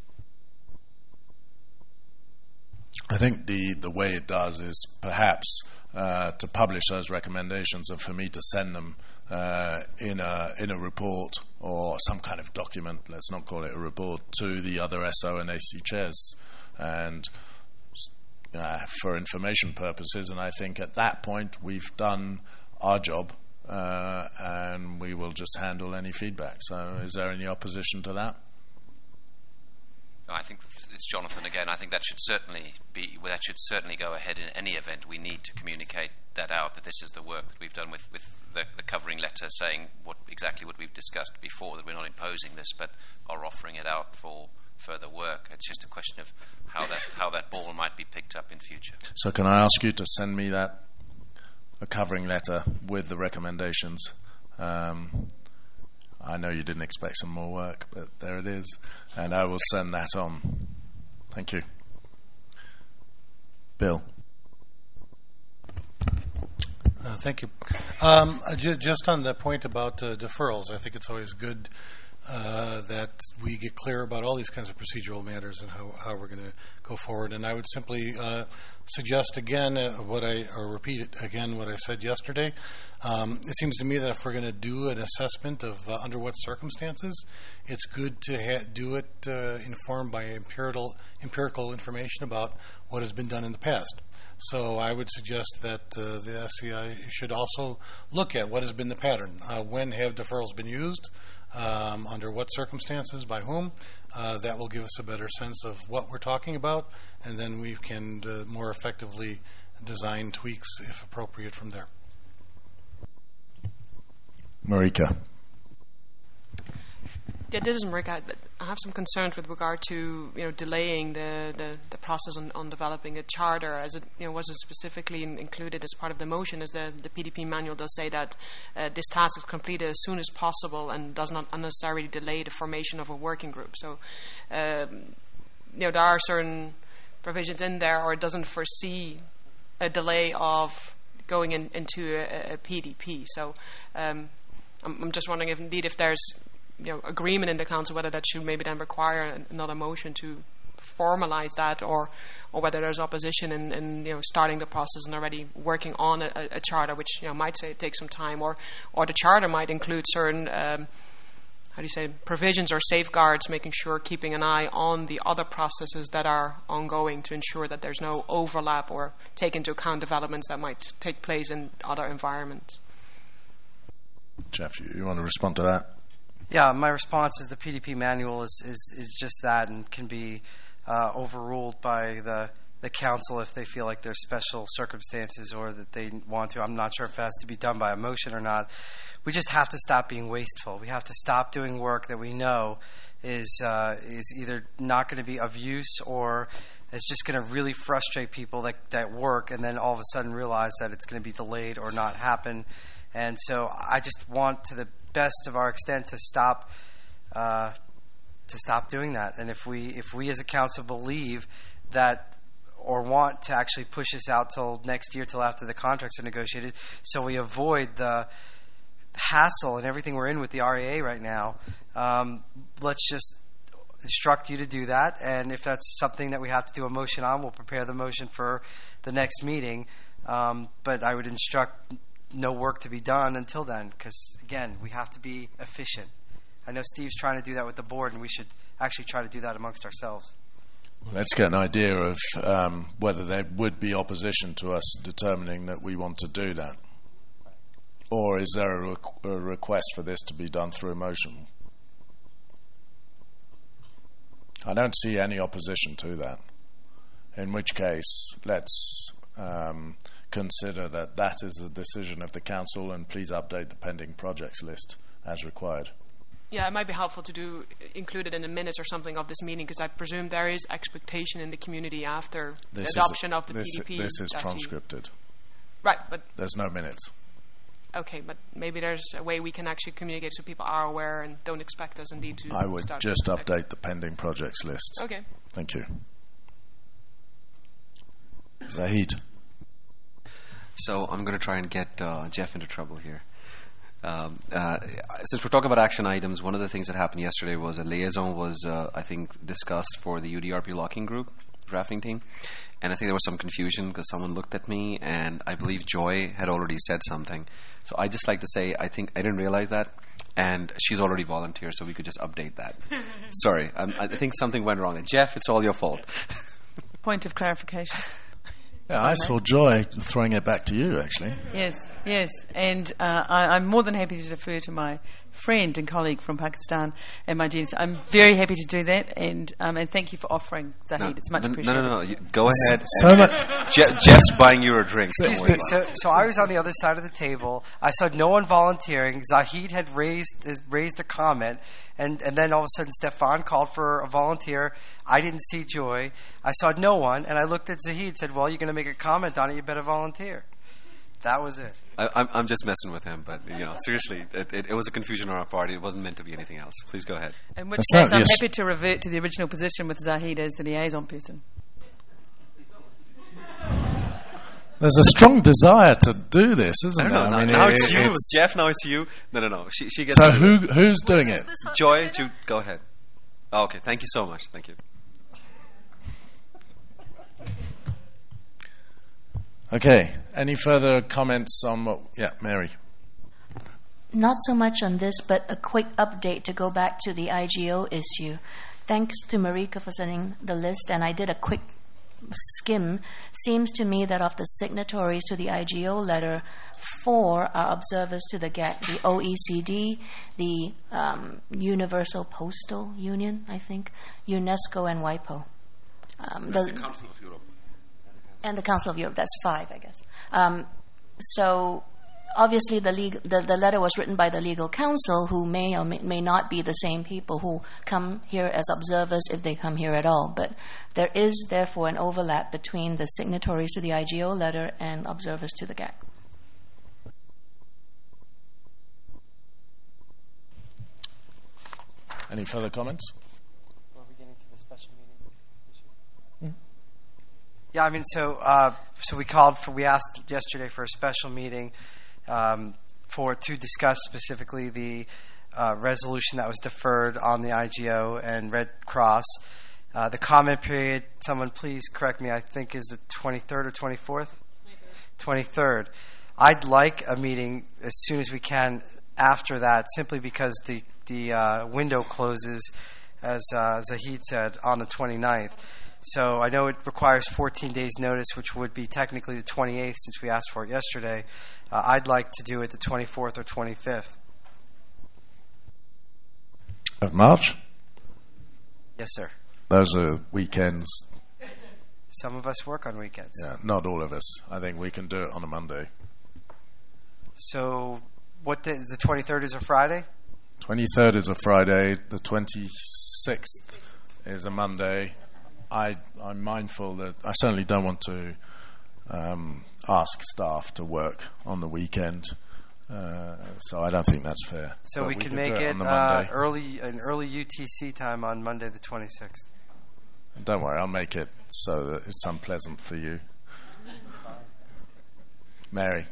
I think the way it does is perhaps to publish those recommendations and for me to send them in a report or some kind of document, let's not call it a report, to the other SO and AC chairs, and for information purposes. And I think at that point we've done our job, and we will just handle any feedback. So is there any opposition to that? I think it's Jonathan again. I think that should certainly go ahead in any event. We need to communicate that out, that this is the work that we've done with the covering letter, saying exactly what we've discussed before, that we're not imposing this but are offering it out for further work. It's just a question of how that ball might be picked up in future. So can I ask you to send me a covering letter with the recommendations? I know you didn't expect some more work, but there it is, and I will send that on. Thank you. Bill. Thank you. Just on the point about deferrals, I think it's always good that we get clear about all these kinds of procedural matters and how we're going to go forward. And I would simply suggest again repeat again what I said yesterday. It seems to me that if we're going to do an assessment of under what circumstances, it's good to do it informed by empirical information about what has been done in the past. So I would suggest that the SCI should also look at what has been the pattern. When have deferrals been used? Under what circumstances? By whom? That will give us a better sense of what we're talking about, and then we can more effectively design tweaks, if appropriate, from there. Marika. Yeah, this is Marika. I have some concerns with regard to delaying the process on developing a charter, as it wasn't specifically included as part of the motion. As the PDP manual does say that this task is completed as soon as possible and does not unnecessarily delay the formation of a working group. So there are certain provisions in there, or it doesn't foresee a delay of going into a PDP. So I'm just wondering if there's agreement in the council whether that should maybe then require another motion to formalize that, or whether there's opposition in starting the process and already working on a charter, which might say it takes some time, or the charter might include certain provisions or safeguards, making sure, keeping an eye on the other processes that are ongoing to ensure that there's no overlap or take into account developments that might take place in other environments. Jeff, you want to respond to that? Yeah, my response is the PDP manual is just that, and can be overruled by the the council if they feel like there's special circumstances or that they want to. I'm not sure if it has to be done by a motion or not. We just have to stop being wasteful. We have to stop doing work that we know is either not going to be of use or is just going to really frustrate people that work, and then all of a sudden realize that it's going to be delayed or not happen. And so I just want, to the best of our extent, to stop doing that. And if we as a council believe that, or want to actually push this out till next year, till after the contracts are negotiated, so we avoid the hassle and everything we're in with the RAA right now, let's just instruct you to do that. And if that's something that we have to do a motion on, we'll prepare the motion for the next meeting. But I would instruct no work to be done until then, because, again, we have to be efficient. I know Steve's trying to do that with the board, and we should actually try to do that amongst ourselves. Well, let's get an idea of whether there would be opposition to us determining that we want to do that. Or is there a request for this to be done through a motion? I don't see any opposition to that. In which case, let's consider that is a decision of the council, and please update the pending projects list as required. Yeah, it might be helpful to include it in the minutes or something of this meeting, because I presume there is expectation in the community after the adoption of the PDP. This is transcripted. Right, but there's no minutes. Okay, but maybe there's a way we can actually communicate so people are aware and don't expect us indeed to. I would just update the pending projects list. Okay. Thank you. Zahid. So I'm going to try and get Jeff into trouble here. Since we're talking about action items, one of the things that happened yesterday was a liaison was, I think, discussed for the UDRP locking group drafting team. And I think there was some confusion because someone looked at me, and I believe Joy had already said something. So I just like to say, I think I didn't realize that, and she's already volunteered, so we could just update that. Sorry, I think something went wrong. And Jeff, it's all your fault. Point of clarification. Yeah, I saw Joy throwing it back to you, actually. Yes. And I'm more than happy to defer to my friend and colleague from Pakistan and my genius. I'm very happy to do that, and thank you for offering, Zahid. It's much appreciated. No. Go ahead. Jeff's buying you a drink. So I was on the other side of the table. I saw no one volunteering. Zahid had raised a comment, and then all of a sudden Stefan called for a volunteer. I didn't see Joy. I saw no one, and I looked at Zahid and said, well, you're going to make a comment on it, you better volunteer. That was it. I'm just messing with him, but seriously, it was a confusion on our part. It wasn't meant to be anything else. Please go ahead. In which case, I'm happy to revert to the original position with Zahid as the liaison person. There's a strong desire to do this, isn't there? Now it's you, Jeff. Now it's you. No. She gets. So who's doing it? Joy, go ahead. Oh, okay. Thank you so much. Thank you. Okay. Any further comments on what? Yeah, Mary. Not so much on this, but a quick update to go back to the IGO issue. Thanks to Marika for sending the list, and I did a quick skim. Seems to me that of the signatories to the IGO letter, 4 are observers to the GAC: the OECD, the Universal Postal Union, I think, UNESCO, and WIPO. The Council of Europe. And the Council of Europe. That's 5, I guess. So obviously the letter was written by the legal counsel, who may or may not be the same people who come here as observers, if they come here at all. But there is therefore an overlap between the signatories to the IGO letter and observers to the GAC. Any further comments? Are we getting to the special meeting issue? Yeah, I mean, so we asked yesterday for a special meeting to discuss specifically the resolution that was deferred on the IGO and Red Cross. The comment period, someone please correct me, I think is the 23rd or 24th? 23rd. I'd like a meeting as soon as we can after that, simply because the window closes, as Zahid said, on the 29th. So I know it requires 14 days notice, which would be technically the 28th since we asked for it yesterday. I'd like to do it the 24th or 25th. Of March? Yes, sir. Those are weekends. Some of us work on weekends. Yeah, not all of us. I think we can do it on a Monday. So, what day? The 23rd is a Friday? 23rd is a Friday. The 26th is a Monday. I'm mindful that I certainly don't want to ask staff to work on the weekend. So I don't think that's fair. So we can make it an early UTC time on Monday the 26th. And don't worry, I'll make it so that it's unpleasant for you. Mary.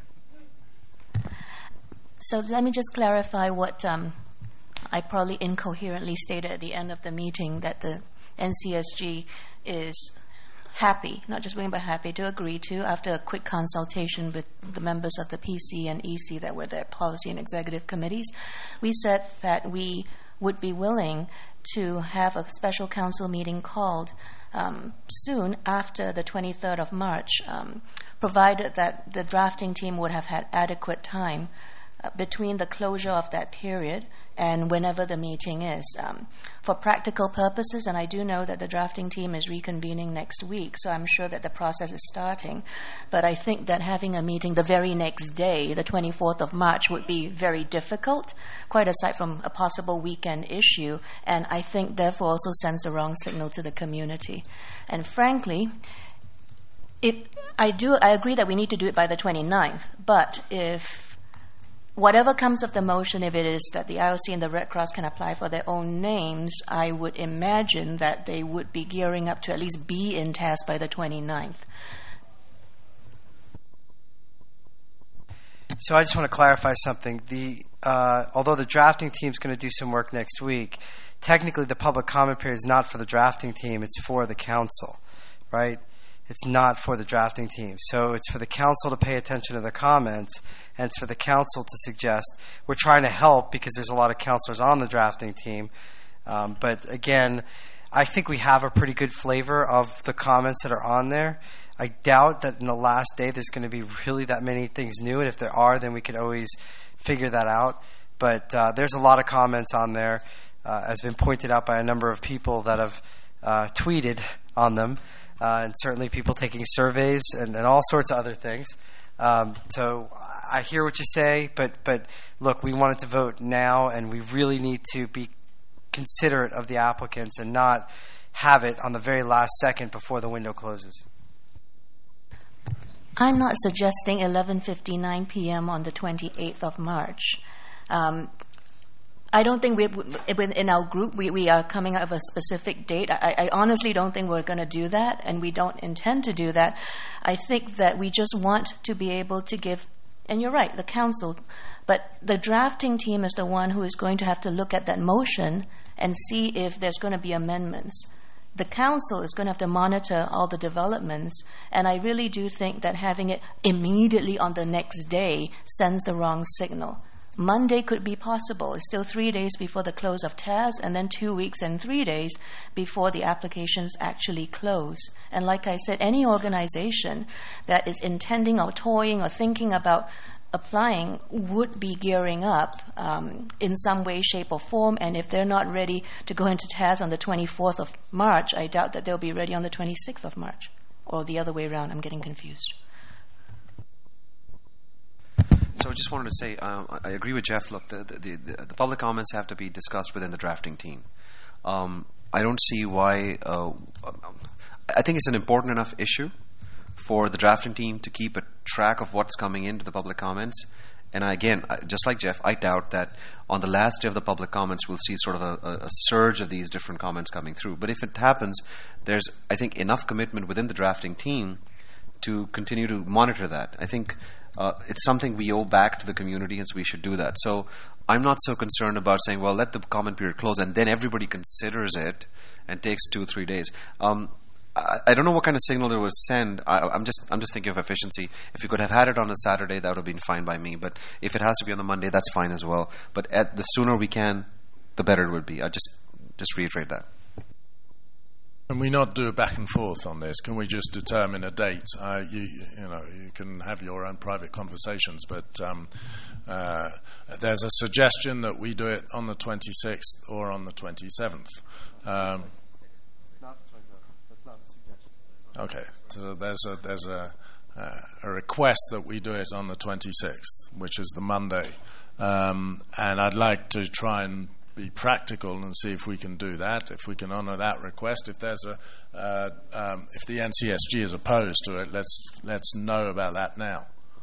So let me just clarify what I probably incoherently stated at the end of the meeting, that the NCSG is happy, not just willing but happy to agree to, after a quick consultation with the members of the PC and EC that were their policy and executive committees, we said that we would be willing to have a special council meeting called soon after the 23rd of March, provided that the drafting team would have had adequate time between the closure of that period and whenever the meeting is. For practical purposes, and I do know that the drafting team is reconvening next week, so I'm sure that the process is starting, but I think that having a meeting the very next day, the 24th of March, would be very difficult, quite aside from a possible weekend issue, and I think therefore also sends the wrong signal to the community. And frankly, I agree that we need to do it by the 29th, but if whatever comes of the motion, if it is that the IOC and the Red Cross can apply for their own names, I would imagine that they would be gearing up to at least be in TAS by the 29th. So I just want to clarify something. Although the drafting team is going to do some work next week, technically the public comment period is not for the drafting team, it's for the council, right? It's not for the drafting team. So it's for the council to pay attention to the comments, and it's for the council to suggest. We're trying to help because there's a lot of councilors on the drafting team. But again, I think we have a pretty good flavor of the comments that are on there. I doubt that in the last day there's going to be really that many things new, and if there are, then we could always figure that out. But there's a lot of comments on there, as been pointed out by a number of people that have tweeted on them. And certainly people taking surveys and all sorts of other things. So I hear what you say, but look, we wanted to vote now, and we really need to be considerate of the applicants and not have it on the very last second before the window closes. I'm not suggesting 11:59 p.m. on the 28th of March. I don't think in our group we are coming up with a specific date. I honestly don't think we're going to do that, and we don't intend to do that. I think that we just want to be able to give, and you're right, the council, but the drafting team is the one who is going to have to look at that motion and see if there's going to be amendments. The council is going to have to monitor all the developments, and I really do think that having it immediately on the next day sends the wrong signal. Monday could be possible. It's still 3 days before the close of TAS, and then 2 weeks and 3 days before the applications actually close. And like I said, any organization that is intending or toying or thinking about applying would be gearing up in some way, shape, or form. And if they're not ready to go into TAS on the 24th of March, I doubt that they'll be ready on the 26th of March. Or the other way around. I'm getting confused. So I just wanted to say, I agree with Jeff. Look, the public comments have to be discussed within the drafting team. I don't see why. I think it's an important enough issue for the drafting team to keep a track of what's coming into the public comments. And again, just like Jeff, I doubt that on the last day of the public comments we'll see sort of a surge of these different comments coming through. But if it happens, there's, I think, enough commitment within the drafting team to continue to monitor that. I think it's something we owe back to the community, and so we should do that. So I'm not so concerned about saying, well, let the comment period close, and then everybody considers it and takes 2-3 days. I don't know what kind of signal it would send. I'm just thinking of efficiency. If we could have had it on a Saturday, that would have been fine by me. But if it has to be on the Monday, that's fine as well. But the sooner we can, the better it would be. I just reiterate that. Can we not do a back and forth on this? Can we just determine a date? You can have your own private conversations, but there's a suggestion that we do it on the 26th or on the 27th. Okay, so there's a request that we do it on the 26th, which is the Monday, and I'd like to try and be practical and see if we can do that, if we can honour that request. If there's if the NCSG is opposed to it, let's know about that now.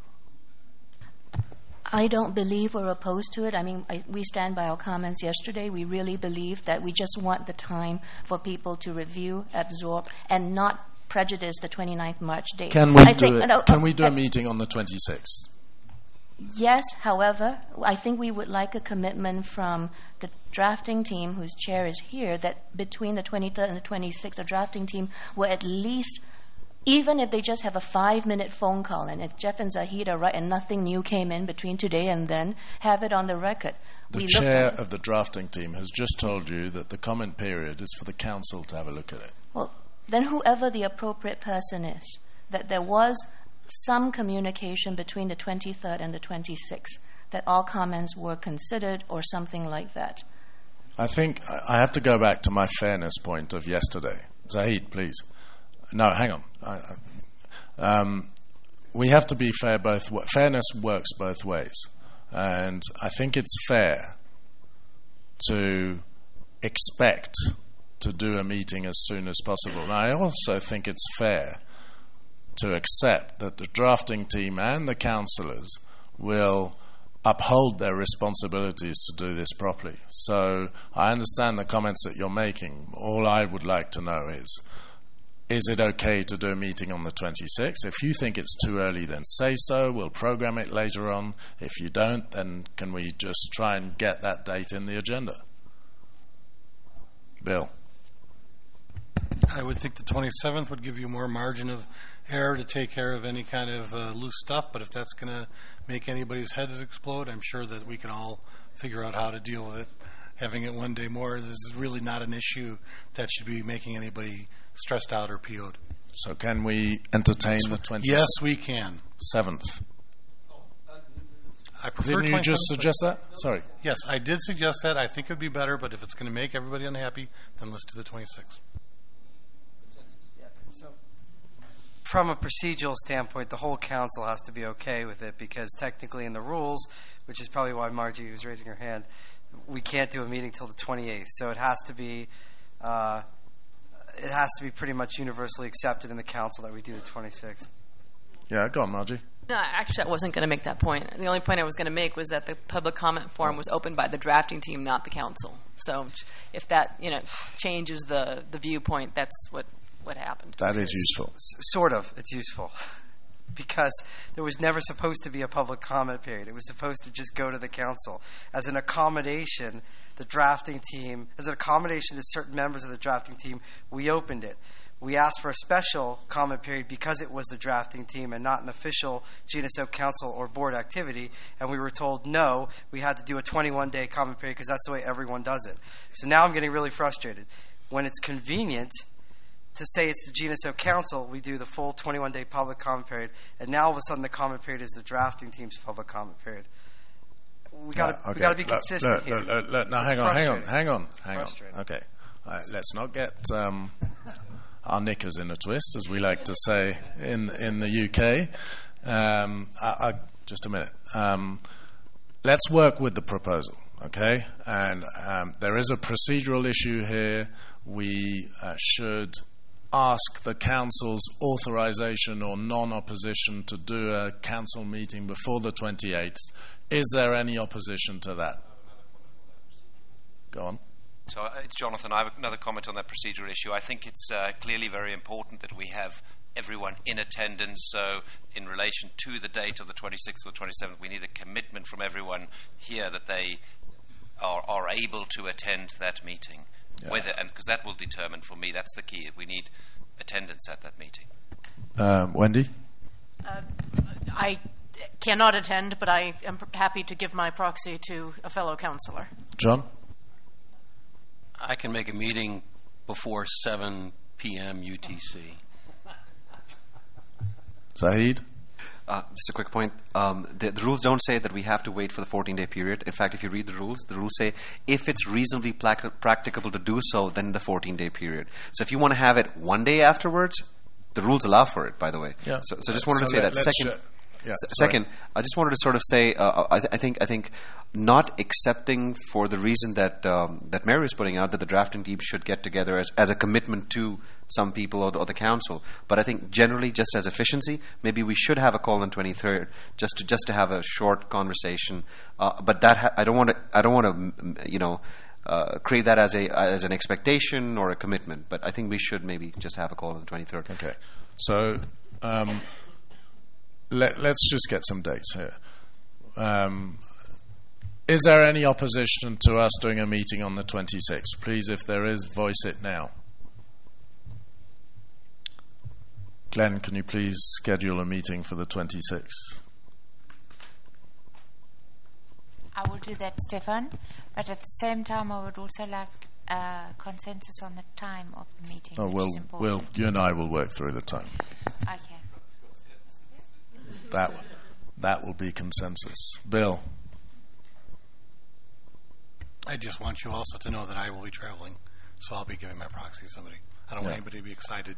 I don't believe we're opposed to it. I mean, we stand by our comments yesterday. We really believe that we just want the time for people to review, absorb, and not prejudice the 29th March date. Can we do a meeting on the 26th? Yes, however, I think we would like a commitment from the drafting team, whose chair is here, that between the 23rd and the 26th, the drafting team will at least, even if they just have a 5-minute phone call, and if Jeff and Zahid are right and nothing new came in between today and then, have it on the record. The chair of the drafting team has just told you that the comment period is for the council to have a look at it. Well, then whoever the appropriate person is, that there was some communication between the 23rd and the 26th, that all comments were considered or something like that. I think I have to go back to my fairness point of yesterday. Zahid, please. No, hang on. We have to be fair both ways. Fairness works both ways. And I think it's fair to expect to do a meeting as soon as possible. And I also think it's fair to accept that the drafting team and the councillors will uphold their responsibilities to do this properly. So I understand the comments that you're making. All I would like to know is it okay to do a meeting on the 26th? If you think it's too early, then say so. We'll program it later on. If you don't, then can we just try and get that date in the agenda? Bill? I would think the 27th would give you more margin of error to take care of any kind of loose stuff, but if that's going to make anybody's heads explode, I'm sure that we can all figure out how to deal with it. Having it one day more, this is really not an issue that should be making anybody stressed out or PO'd. So can we entertain the 27th? Yes, we can. 7th. I prefer. Didn't you just suggest that? Sorry. Yes, I did suggest that. I think it would be better, but if it's going to make everybody unhappy, then let's do the 26th. From a procedural standpoint, the whole council has to be okay with it, because technically in the rules, which is probably why Margie was raising her hand, we can't do a meeting till the 28th. So it has to be pretty much universally accepted in the council that we do the 26th. Yeah, go on, Margie. No, actually, I wasn't going to make that point. The only point I was going to make was that the public comment forum was opened by the drafting team, not the council. So if that changes the viewpoint, that's what happened. That is useful. Sort of. It's useful. Because there was never supposed to be a public comment period. It was supposed to just go to the council. As an accommodation, the drafting team, as an accommodation to certain members of the drafting team, we opened it. We asked for a special comment period because it was the drafting team and not an official GNSO council or board activity, and we were told no, we had to do a 21-day comment period because that's the way everyone does it. So now I'm getting really frustrated. When it's convenient to say it's the GNSO Council, we do the full 21-day public comment period, and now all of a sudden the comment period is the drafting team's public comment period. We got to be consistent here. Now, hang on. Okay, let's not get our knickers in a twist, as we like to say in the UK. Just a minute. Let's work with the proposal, okay? And there is a procedural issue here. We should ask the council's authorization or non-opposition to do a council meeting before the 28th. Is there any opposition to that? Go on. So it's Jonathan. I have another comment on that procedural issue. I think it's clearly very important that we have everyone in attendance. So in relation to the date of the 26th or 27th, we need a commitment from everyone here that they are able to attend that meeting. Yeah. Because that will determine, for me, that's the key. We need attendance at that meeting. Wendy? I cannot attend, but I am happy to give my proxy to a fellow councillor. John? I can make a meeting before 7 p.m. UTC. Zahid? Just a quick point. The rules don't say that we have to wait for the 14-day period. In fact, if you read the rules say if it's reasonably practicable to do so, then the 14-day period. So if you want to have it one day afterwards, the rules allow for it, by the way. Yeah. So just wanted to say that. Second, I just wanted to sort of say, I think not accepting for the reason that that Mary is putting out, that the drafting team should get together as a commitment to some people or the council. But I think generally, just as efficiency, maybe we should have a call on 23rd just to have a short conversation. But that I don't want to create that as an expectation or a commitment. But I think we should maybe just have a call on the 23rd. Okay. So. Let's just get some dates here. Is there any opposition to us doing a meeting on the 26th? Please, if there is, voice it now. Glenn, can you please schedule a meeting for the 26th? I will do that, Stefan. But at the same time, I would also like consensus on the time of the meeting. Oh, you and I will work through the time. Okay. That will be consensus. Bill? I just want you also to know that I will be traveling, so I'll be giving my proxy to somebody. I don't want anybody to be excited.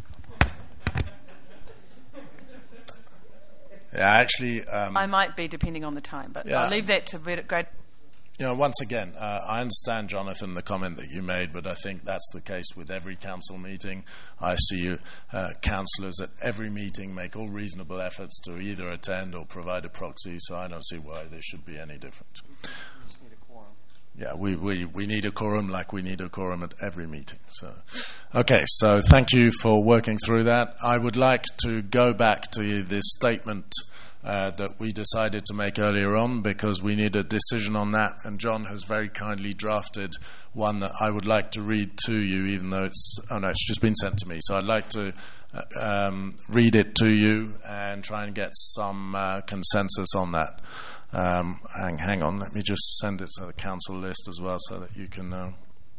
Yeah, actually... I might be, depending on the time, but I'll leave that to great... Once again, I understand, Jonathan, the comment that you made, but I think that's the case with every council meeting. I see councillors at every meeting make all reasonable efforts to either attend or provide a proxy, so I don't see why they should be any different. We just need a quorum. Yeah, we need a quorum like we need a quorum at every meeting. So, okay, so thank you for working through that. I would like to go back to this statement that we decided to make earlier on, because we need a decision on that, and John has very kindly drafted one that I would like to read to you, even though it's just been sent to me. So I'd like to read it to you and try and get some consensus on that. Hang on, let me just send it to the council list as well, so that you can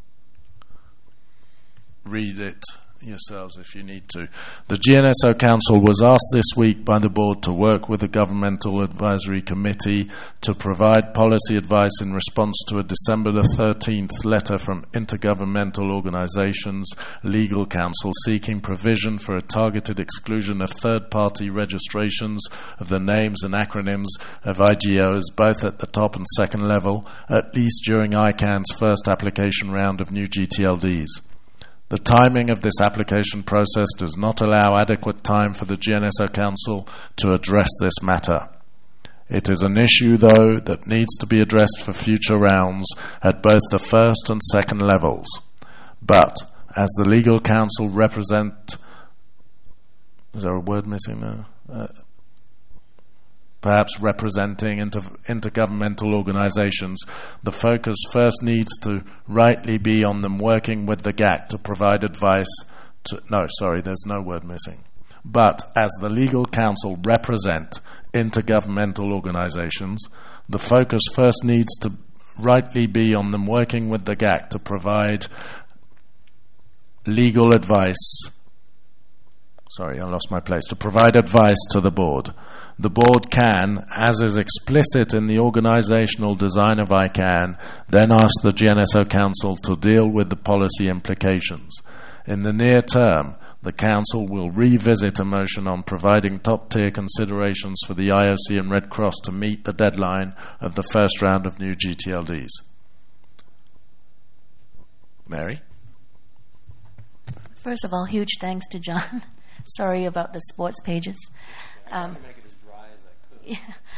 read it yourselves if you need to. The GNSO Council was asked this week by the board to work with the Governmental Advisory Committee to provide policy advice in response to a December the 13th letter from Intergovernmental Organizations Legal Council seeking provision for a targeted exclusion of third-party registrations of the names and acronyms of IGOs both at the top and second level, at least during ICANN's first application round of new GTLDs. The timing of this application process does not allow adequate time for the GNSO Council to address this matter. It is an issue, though, that needs to be addressed for future rounds at both the first and second levels. But, as the legal counsel represent... Is there a word missing there? Perhaps representing intergovernmental organizations, the focus first needs to rightly be on them working with the GAC to provide advice to... No, sorry, there's no word missing. But as the legal counsel represent intergovernmental organizations, the focus first needs to rightly be on them working with the GAC to provide legal advice... Sorry, I lost my place. To provide advice to the board. The board can, as is explicit in the organizational design of ICANN, then ask the GNSO Council to deal with the policy implications. In the near term, the Council will revisit a motion on providing top-tier considerations for the IOC and Red Cross to meet the deadline of the first round of new GTLDs. Mary? First of all, huge thanks to John. Sorry about the sports pages. Yeah.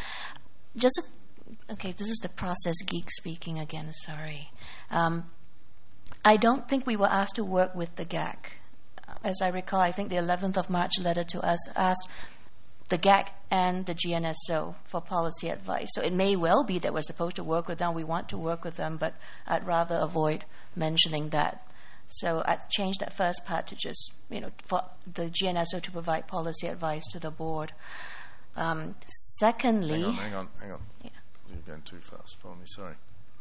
This is the process geek speaking again, sorry. I don't think we were asked to work with the GAC. As I recall, I think the 11th of March letter to us asked the GAC and the GNSO for policy advice. So it may well be that we're supposed to work with them, we want to work with them, but I'd rather avoid mentioning that. So I'd change that first part to just, for the GNSO to provide policy advice to the board. Secondly... Hang on. Yeah. You're going too fast for me, sorry.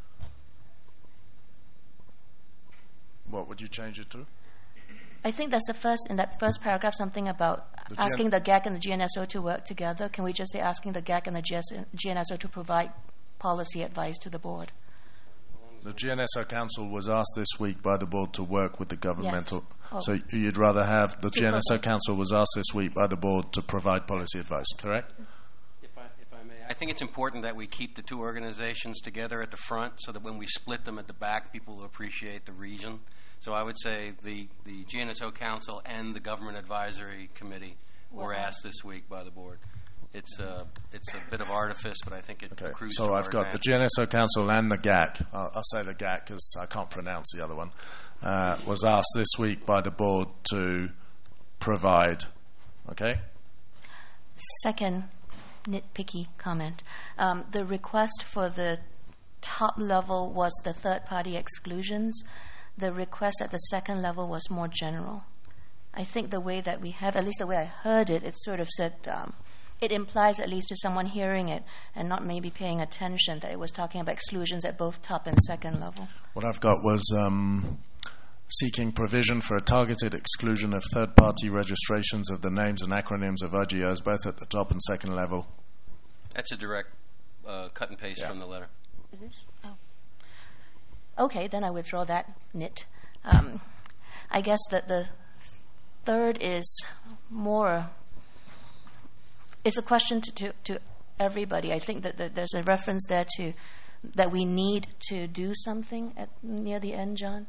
What would you change it to? I think that's in that first paragraph, something about asking the GAC and the GNSO to work together. Can we just say asking the GAC and the GNSO to provide policy advice to the board? The GNSO Council was asked this week by the board to work with the governmental. Yes. Oh. So you'd rather have the To GNSO provide. Council was asked this week by the board to provide policy advice, correct? If I may, I think it's important that we keep the two organizations together at the front so that when we split them at the back, people will appreciate the region. So I would say the GNSO Council and the Government Advisory Committee were asked this week by the board. It's a bit of artifice, but I think it accrues to So our I've got advantage. the GNSO Council and the GAC. I'll say the GAC because I can't pronounce the other one. Was asked this week by the board to provide. Okay? Second nitpicky comment. The request for the top level was the third-party exclusions. The request at the second level was more general. I think the way that we have, at least the way I heard it, it sort of said, it implies, at least to someone hearing it and not maybe paying attention, that it was talking about exclusions at both top and second level. What I've got was seeking provision for a targeted exclusion of third-party registrations of the names and acronyms of IGOs, both at the top and second level. That's a direct cut and paste from the letter. Is this? Oh. Okay, then I withdraw that nit. I guess that the third is more. It's a question to everybody. I think that there's a reference there to that we need to do something near the end, John.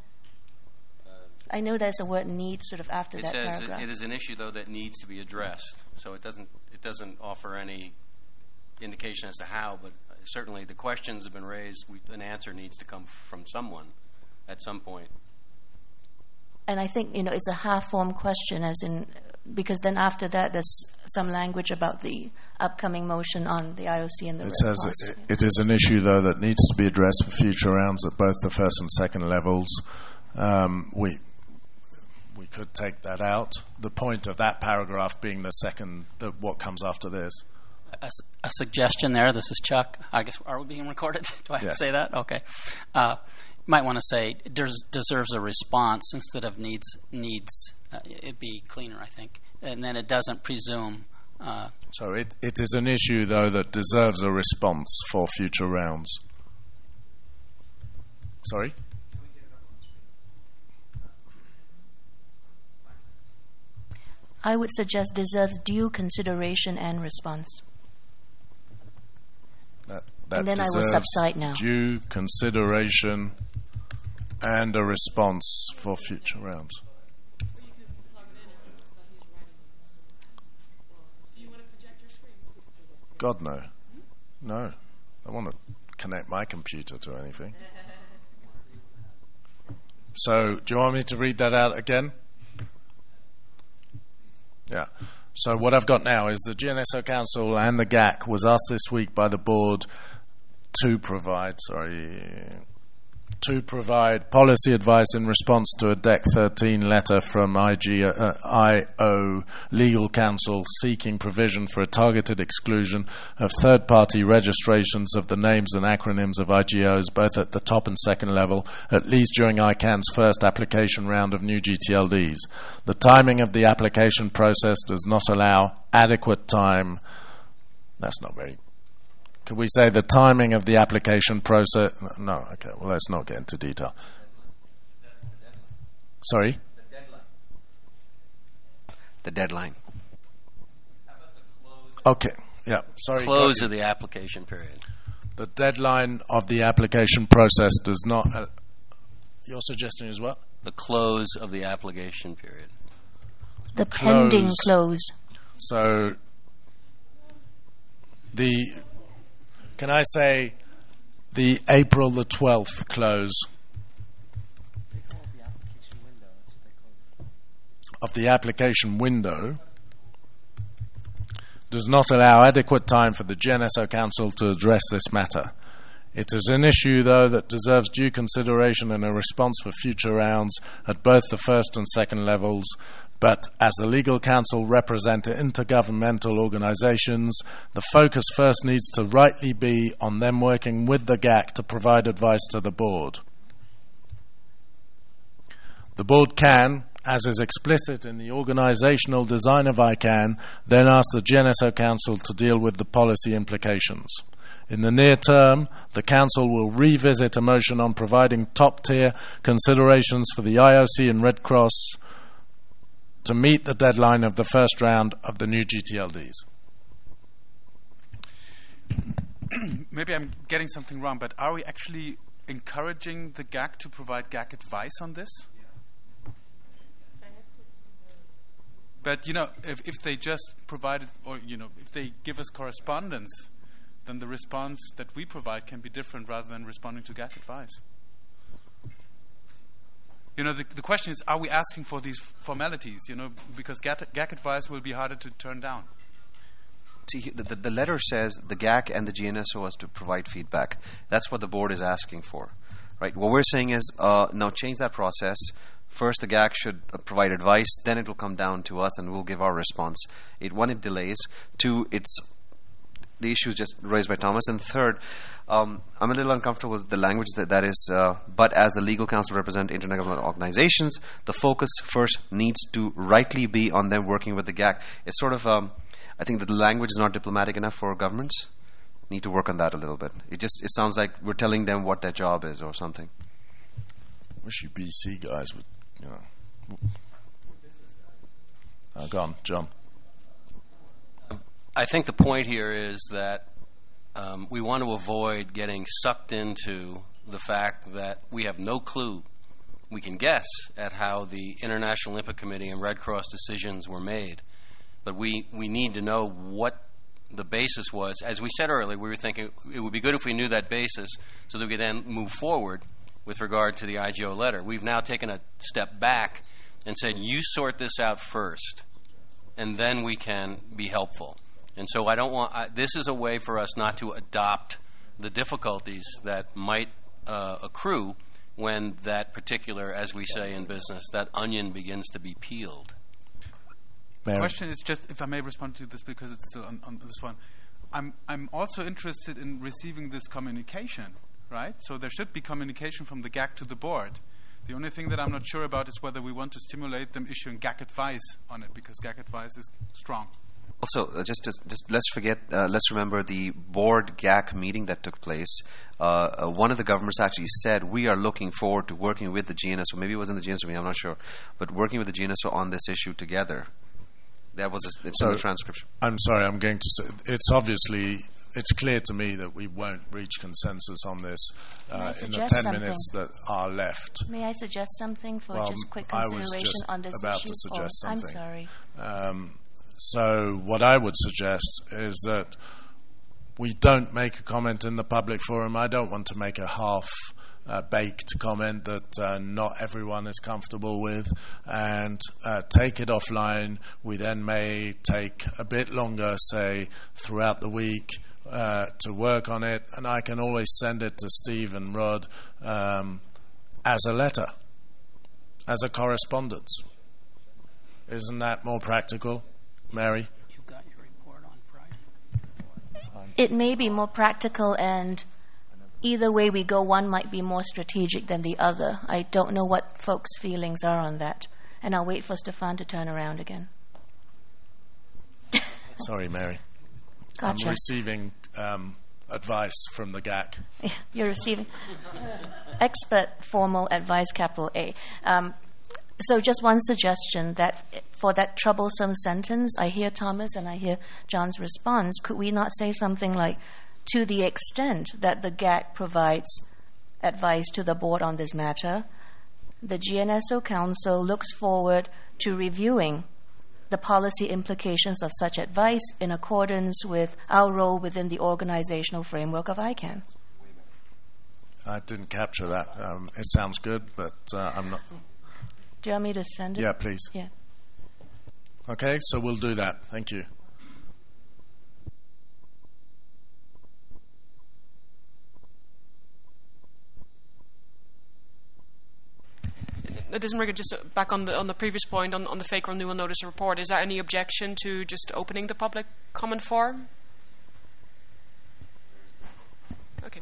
I know there's a word "need" sort of after that paragraph. It is an issue though that needs to be addressed. So it doesn't offer any indication as to how, but certainly the questions have been raised. An answer needs to come from someone at some point. And I think it's a half-formed question, as in, because then after that there's some language about the upcoming motion on the IOC and the It says it is an issue though that needs to be addressed for future rounds at both the first and second levels. We could take that out. The point of that paragraph being the second, what comes after this. A suggestion there. This is Chuck. I guess, are we being recorded? Do I have to say that? Okay. Might want to say deserves a response instead of needs. It'd be cleaner, I think. And then it doesn't presume. So it is an issue, though, that deserves a response for future rounds. Sorry? I would suggest deserves due consideration and response. That and then I will subside now. Due consideration and a response for future rounds. God, no. No. I want to connect my computer to anything. So, do you want me to read that out again? Yeah. So what I've got now is the GNSO Council and the GAC was asked this week by the board to provide policy advice in response to a DEC 13 letter from IO Legal Counsel seeking provision for a targeted exclusion of third-party registrations of the names and acronyms of IGOs, both at the top and second level, at least during ICANN's first application round of new GTLDs. The timing of the application process does not allow adequate time. That's not very... Could we say the timing of the application process? No, okay, well, let's not get into detail. Sorry? The deadline. Okay, yeah, sorry. Close of the application period. The deadline of the application process does not... your suggestion is what? The close of the application period. The pending close. So, can I say the April the 12th close of the application window does not allow adequate time for the GNSO Council to address this matter. It is an issue, though, that deserves due consideration and a response for future rounds at both the first and second levels, but as the legal counsel represent intergovernmental organizations, the focus first needs to rightly be on them working with the GAC to provide advice to the board. The board can, as is explicit in the organizational design of ICANN, then ask the GNSO Council to deal with the policy implications. In the near term, the Council will revisit a motion on providing top-tier considerations for the IOC and Red Cross to meet the deadline of the first round of the new GTLDs. Maybe I'm getting something wrong, but are we actually encouraging the GAC to provide GAC advice on this? But, if they just provide it, or, if they give us correspondence, then the response that we provide can be different rather than responding to GAC advice. The question is, are we asking for these formalities? Because GAC advice will be harder to turn down. See, the letter says the GAC and the GNSO has to provide feedback. That's what the board is asking for, right? What we're saying is, now change that process. First, the GAC should provide advice. Then it will come down to us, and we'll give our response. One, it delays. Two, the issue is just raised by Thomas. And third, I'm a little uncomfortable with the language that is, but as the legal counsel represent intergovernmental organizations, the focus first needs to rightly be on them working with the GAC. It's sort of, I think that the language is not diplomatic enough for governments. Need to work on that a little bit. It sounds like we're telling them what their job is or something. Wish you BC guys would, go on, John. I think the point here is that we want to avoid getting sucked into the fact that we have no clue. We can guess at how the International Olympic Committee and Red Cross decisions were made, but we need to know what the basis was. As we said earlier, we were thinking it would be good if we knew that basis so that we could then move forward with regard to the IGO letter. We've now taken a step back and said, you sort this out first, and then we can be helpful. And so this is a way for us not to adopt the difficulties that might accrue when that particular, as we say in business, that onion begins to be peeled. The question is just, if I may respond to this, because it's still on this one. I'm also interested in receiving this communication, right? So there should be communication from the GAC to the board. The only thing that I'm not sure about is whether we want to stimulate them issuing GAC advice on it, because GAC advice is strong. Also, just let's remember the board GAC meeting that took place. One of the governments actually said, we are looking forward to working with the GNSO. Maybe it wasn't the GNSO meeting, I'm not sure. But working with the GNSO on this issue together. That was it's in the transcription. I'm sorry, I'm going to say, it's clear to me that we won't reach consensus on this in the 10 minutes that are left. May I suggest something for just quick consideration on this issue? I was just about to suggest something. I'm sorry. So what I would suggest is that we don't make a comment in the public forum. I don't want to make a half-baked comment that not everyone is comfortable with, and take it offline. We then may take a bit longer, say, throughout the week to work on it, and I can always send it to Steve and Rod as a letter, as a correspondence. Isn't that more practical? Mary? You've got your report on Friday. It may be more practical, and either way we go, one might be more strategic than the other. I don't know what folks' feelings are on that. And I'll wait for Stefan to turn around again. Sorry, Mary. Gotcha. I'm receiving advice from the GAC. Yeah, you're receiving expert formal advice, capital A. So just one suggestion, that for that troublesome sentence, I hear Thomas and I hear John's response. Could we not say something like, to the extent that the GAC provides advice to the board on this matter, the GNSO Council looks forward to reviewing the policy implications of such advice in accordance with our role within the organizational framework of ICANN. I didn't capture that. It sounds good, but I'm not... Do you want me to send it? Yeah, please. Yeah. Okay, so we'll do that. Thank you. Dissenberger, just back on the previous point on the fake renewal notice report, is there any objection to just opening the public comment forum? Okay.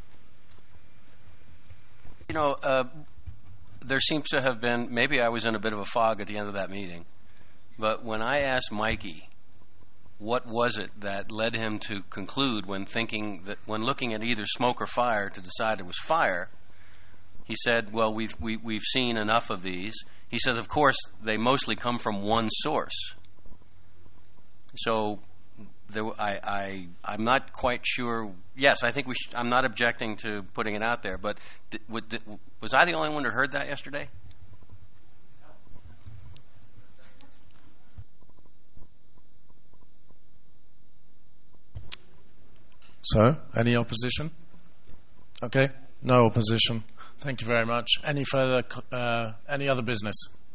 You know, there seems to have been, maybe I was in a bit of a fog at the end of that meeting, but when I asked Mikey what was it that led him to conclude when looking at either smoke or fire to decide it was fire. He said, well, we've seen enough of these. He said, of course, they mostly come from one source. So I'm not quite sure. Yes, I think I'm not objecting to putting it out there, but was I the only one who heard that yesterday? So, any opposition? Okay, no opposition. Thank you very much. Any other business?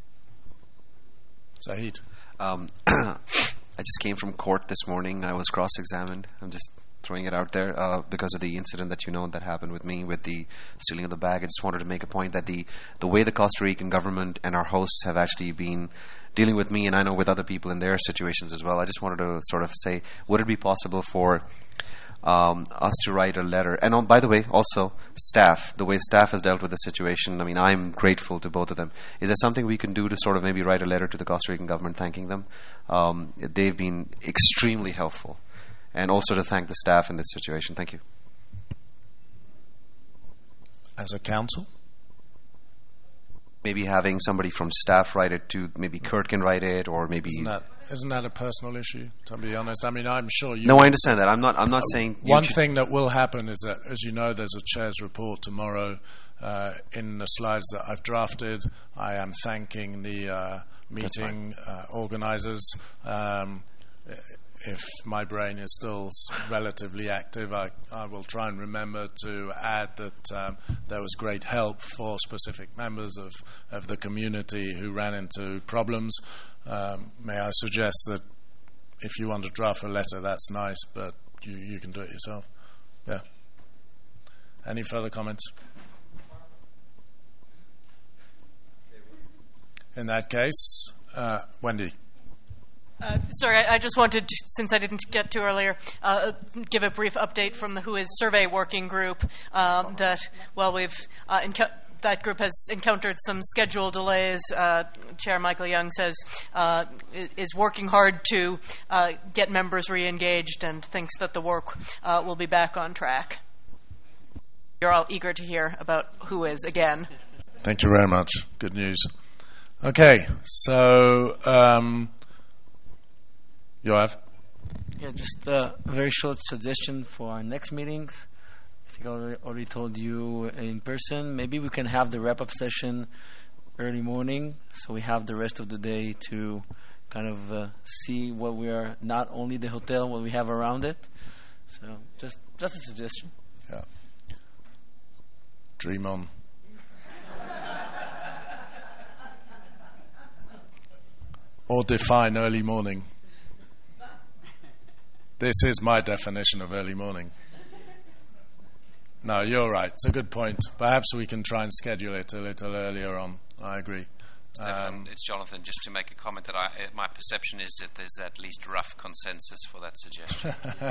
Zahid. I just came from court this morning. I was cross-examined. I'm just throwing it out there because of the incident that happened with me with the stealing of the bag. I just wanted to make a point that the way the Costa Rican government and our hosts have actually been dealing with me, and I know with other people in their situations as well, I just wanted to sort of say, would it be possible for us to write a letter? And by the way, also staff, the way staff has dealt with the situation, I mean, I'm grateful to both of them. Is there something we can do to sort of maybe write a letter to the Costa Rican government thanking them? They've been extremely helpful. And also to thank the staff in this situation. Thank you. As a council? Maybe having somebody from staff write it to, maybe Kurt can write it, or maybe... Isn't that a personal issue, to be honest? I mean, I'm sure you... No, I understand that. I'm not saying... One thing that will happen is that, as you know, there's a chair's report tomorrow. In the slides that I've drafted, I am thanking the meeting organisers. If my brain is still relatively active, I will try and remember to add that there was great help for specific members of the community who ran into problems. May I suggest that if you want to draft a letter, that's nice, but you can do it yourself. Yeah. Any further comments? In that case, Wendy. Sorry, I just wanted to, since I didn't get to earlier, give a brief update from the Who Is Survey Working Group that that group has encountered some schedule delays. Chair Michael Young says is working hard to get members re-engaged and thinks that the work will be back on track. You're all eager to hear about Who Is again. Thank you very much. Good news. Okay, so... Yoav? Yeah, just a very short suggestion for our next meetings. I think I already told you in person. Maybe we can have the wrap-up session early morning, so we have the rest of the day to kind of see what we are, not only the hotel, what we have around it. So just a suggestion. Yeah. Dream on. Or define early morning. This is my definition of early morning. No, you're right. It's a good point. Perhaps we can try and schedule it a little earlier on. I agree. Stefan, it's Jonathan. Just to make a comment that my perception is that there's at least rough consensus for that suggestion.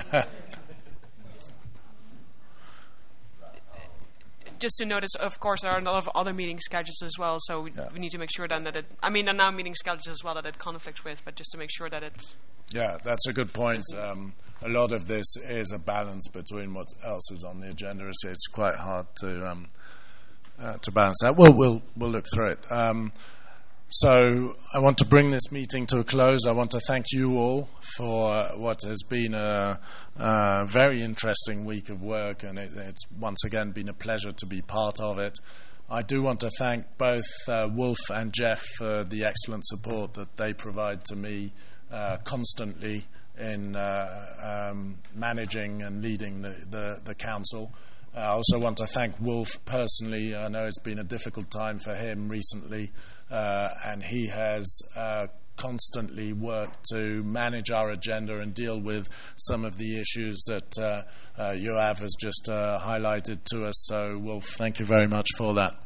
Just to notice, of course, there are a lot of other meeting schedules as well, so we need to make sure then that there are now meeting schedules as well that it conflicts with, but just to make sure that it... Yeah, that's a good point. A lot of this is a balance between what else is on the agenda. It's quite hard to balance that. We'll look through it. So I want to bring this meeting to a close. I want to thank you all for what has been a very interesting week of work, and it's once again been a pleasure to be part of it. I do want to thank both Wolf and Jeff for the excellent support that they provide to me constantly in managing and leading the council. I also want to thank Wolf personally. I know it's been a difficult time for him recently, and he has constantly worked to manage our agenda and deal with some of the issues that Yoav has just highlighted to us. So, Wolf, thank you very much for that.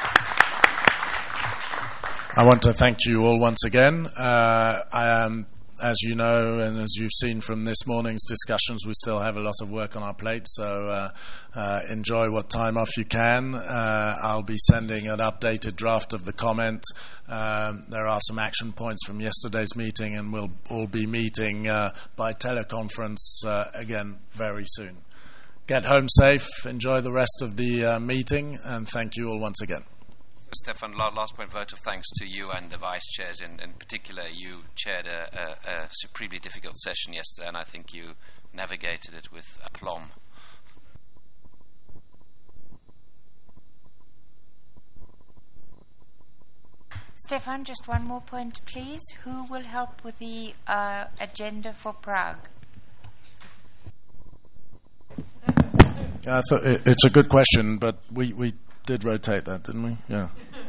I want to thank you all once again. I am As you know, and as you've seen from this morning's discussions, we still have a lot of work on our plate, so enjoy what time off you can. I'll be sending an updated draft of the comment. There are some action points from yesterday's meeting, and we'll all be meeting by teleconference again very soon. Get home safe, enjoy the rest of the meeting, and thank you all once again. Stefan, last point, vote of thanks to you and the vice chairs. In particular, you chaired a supremely difficult session yesterday, and I think you navigated it with aplomb. Stefan, just one more point, please. Who will help with the agenda for Prague? It's a good question, but we did rotate that, didn't we? Yeah.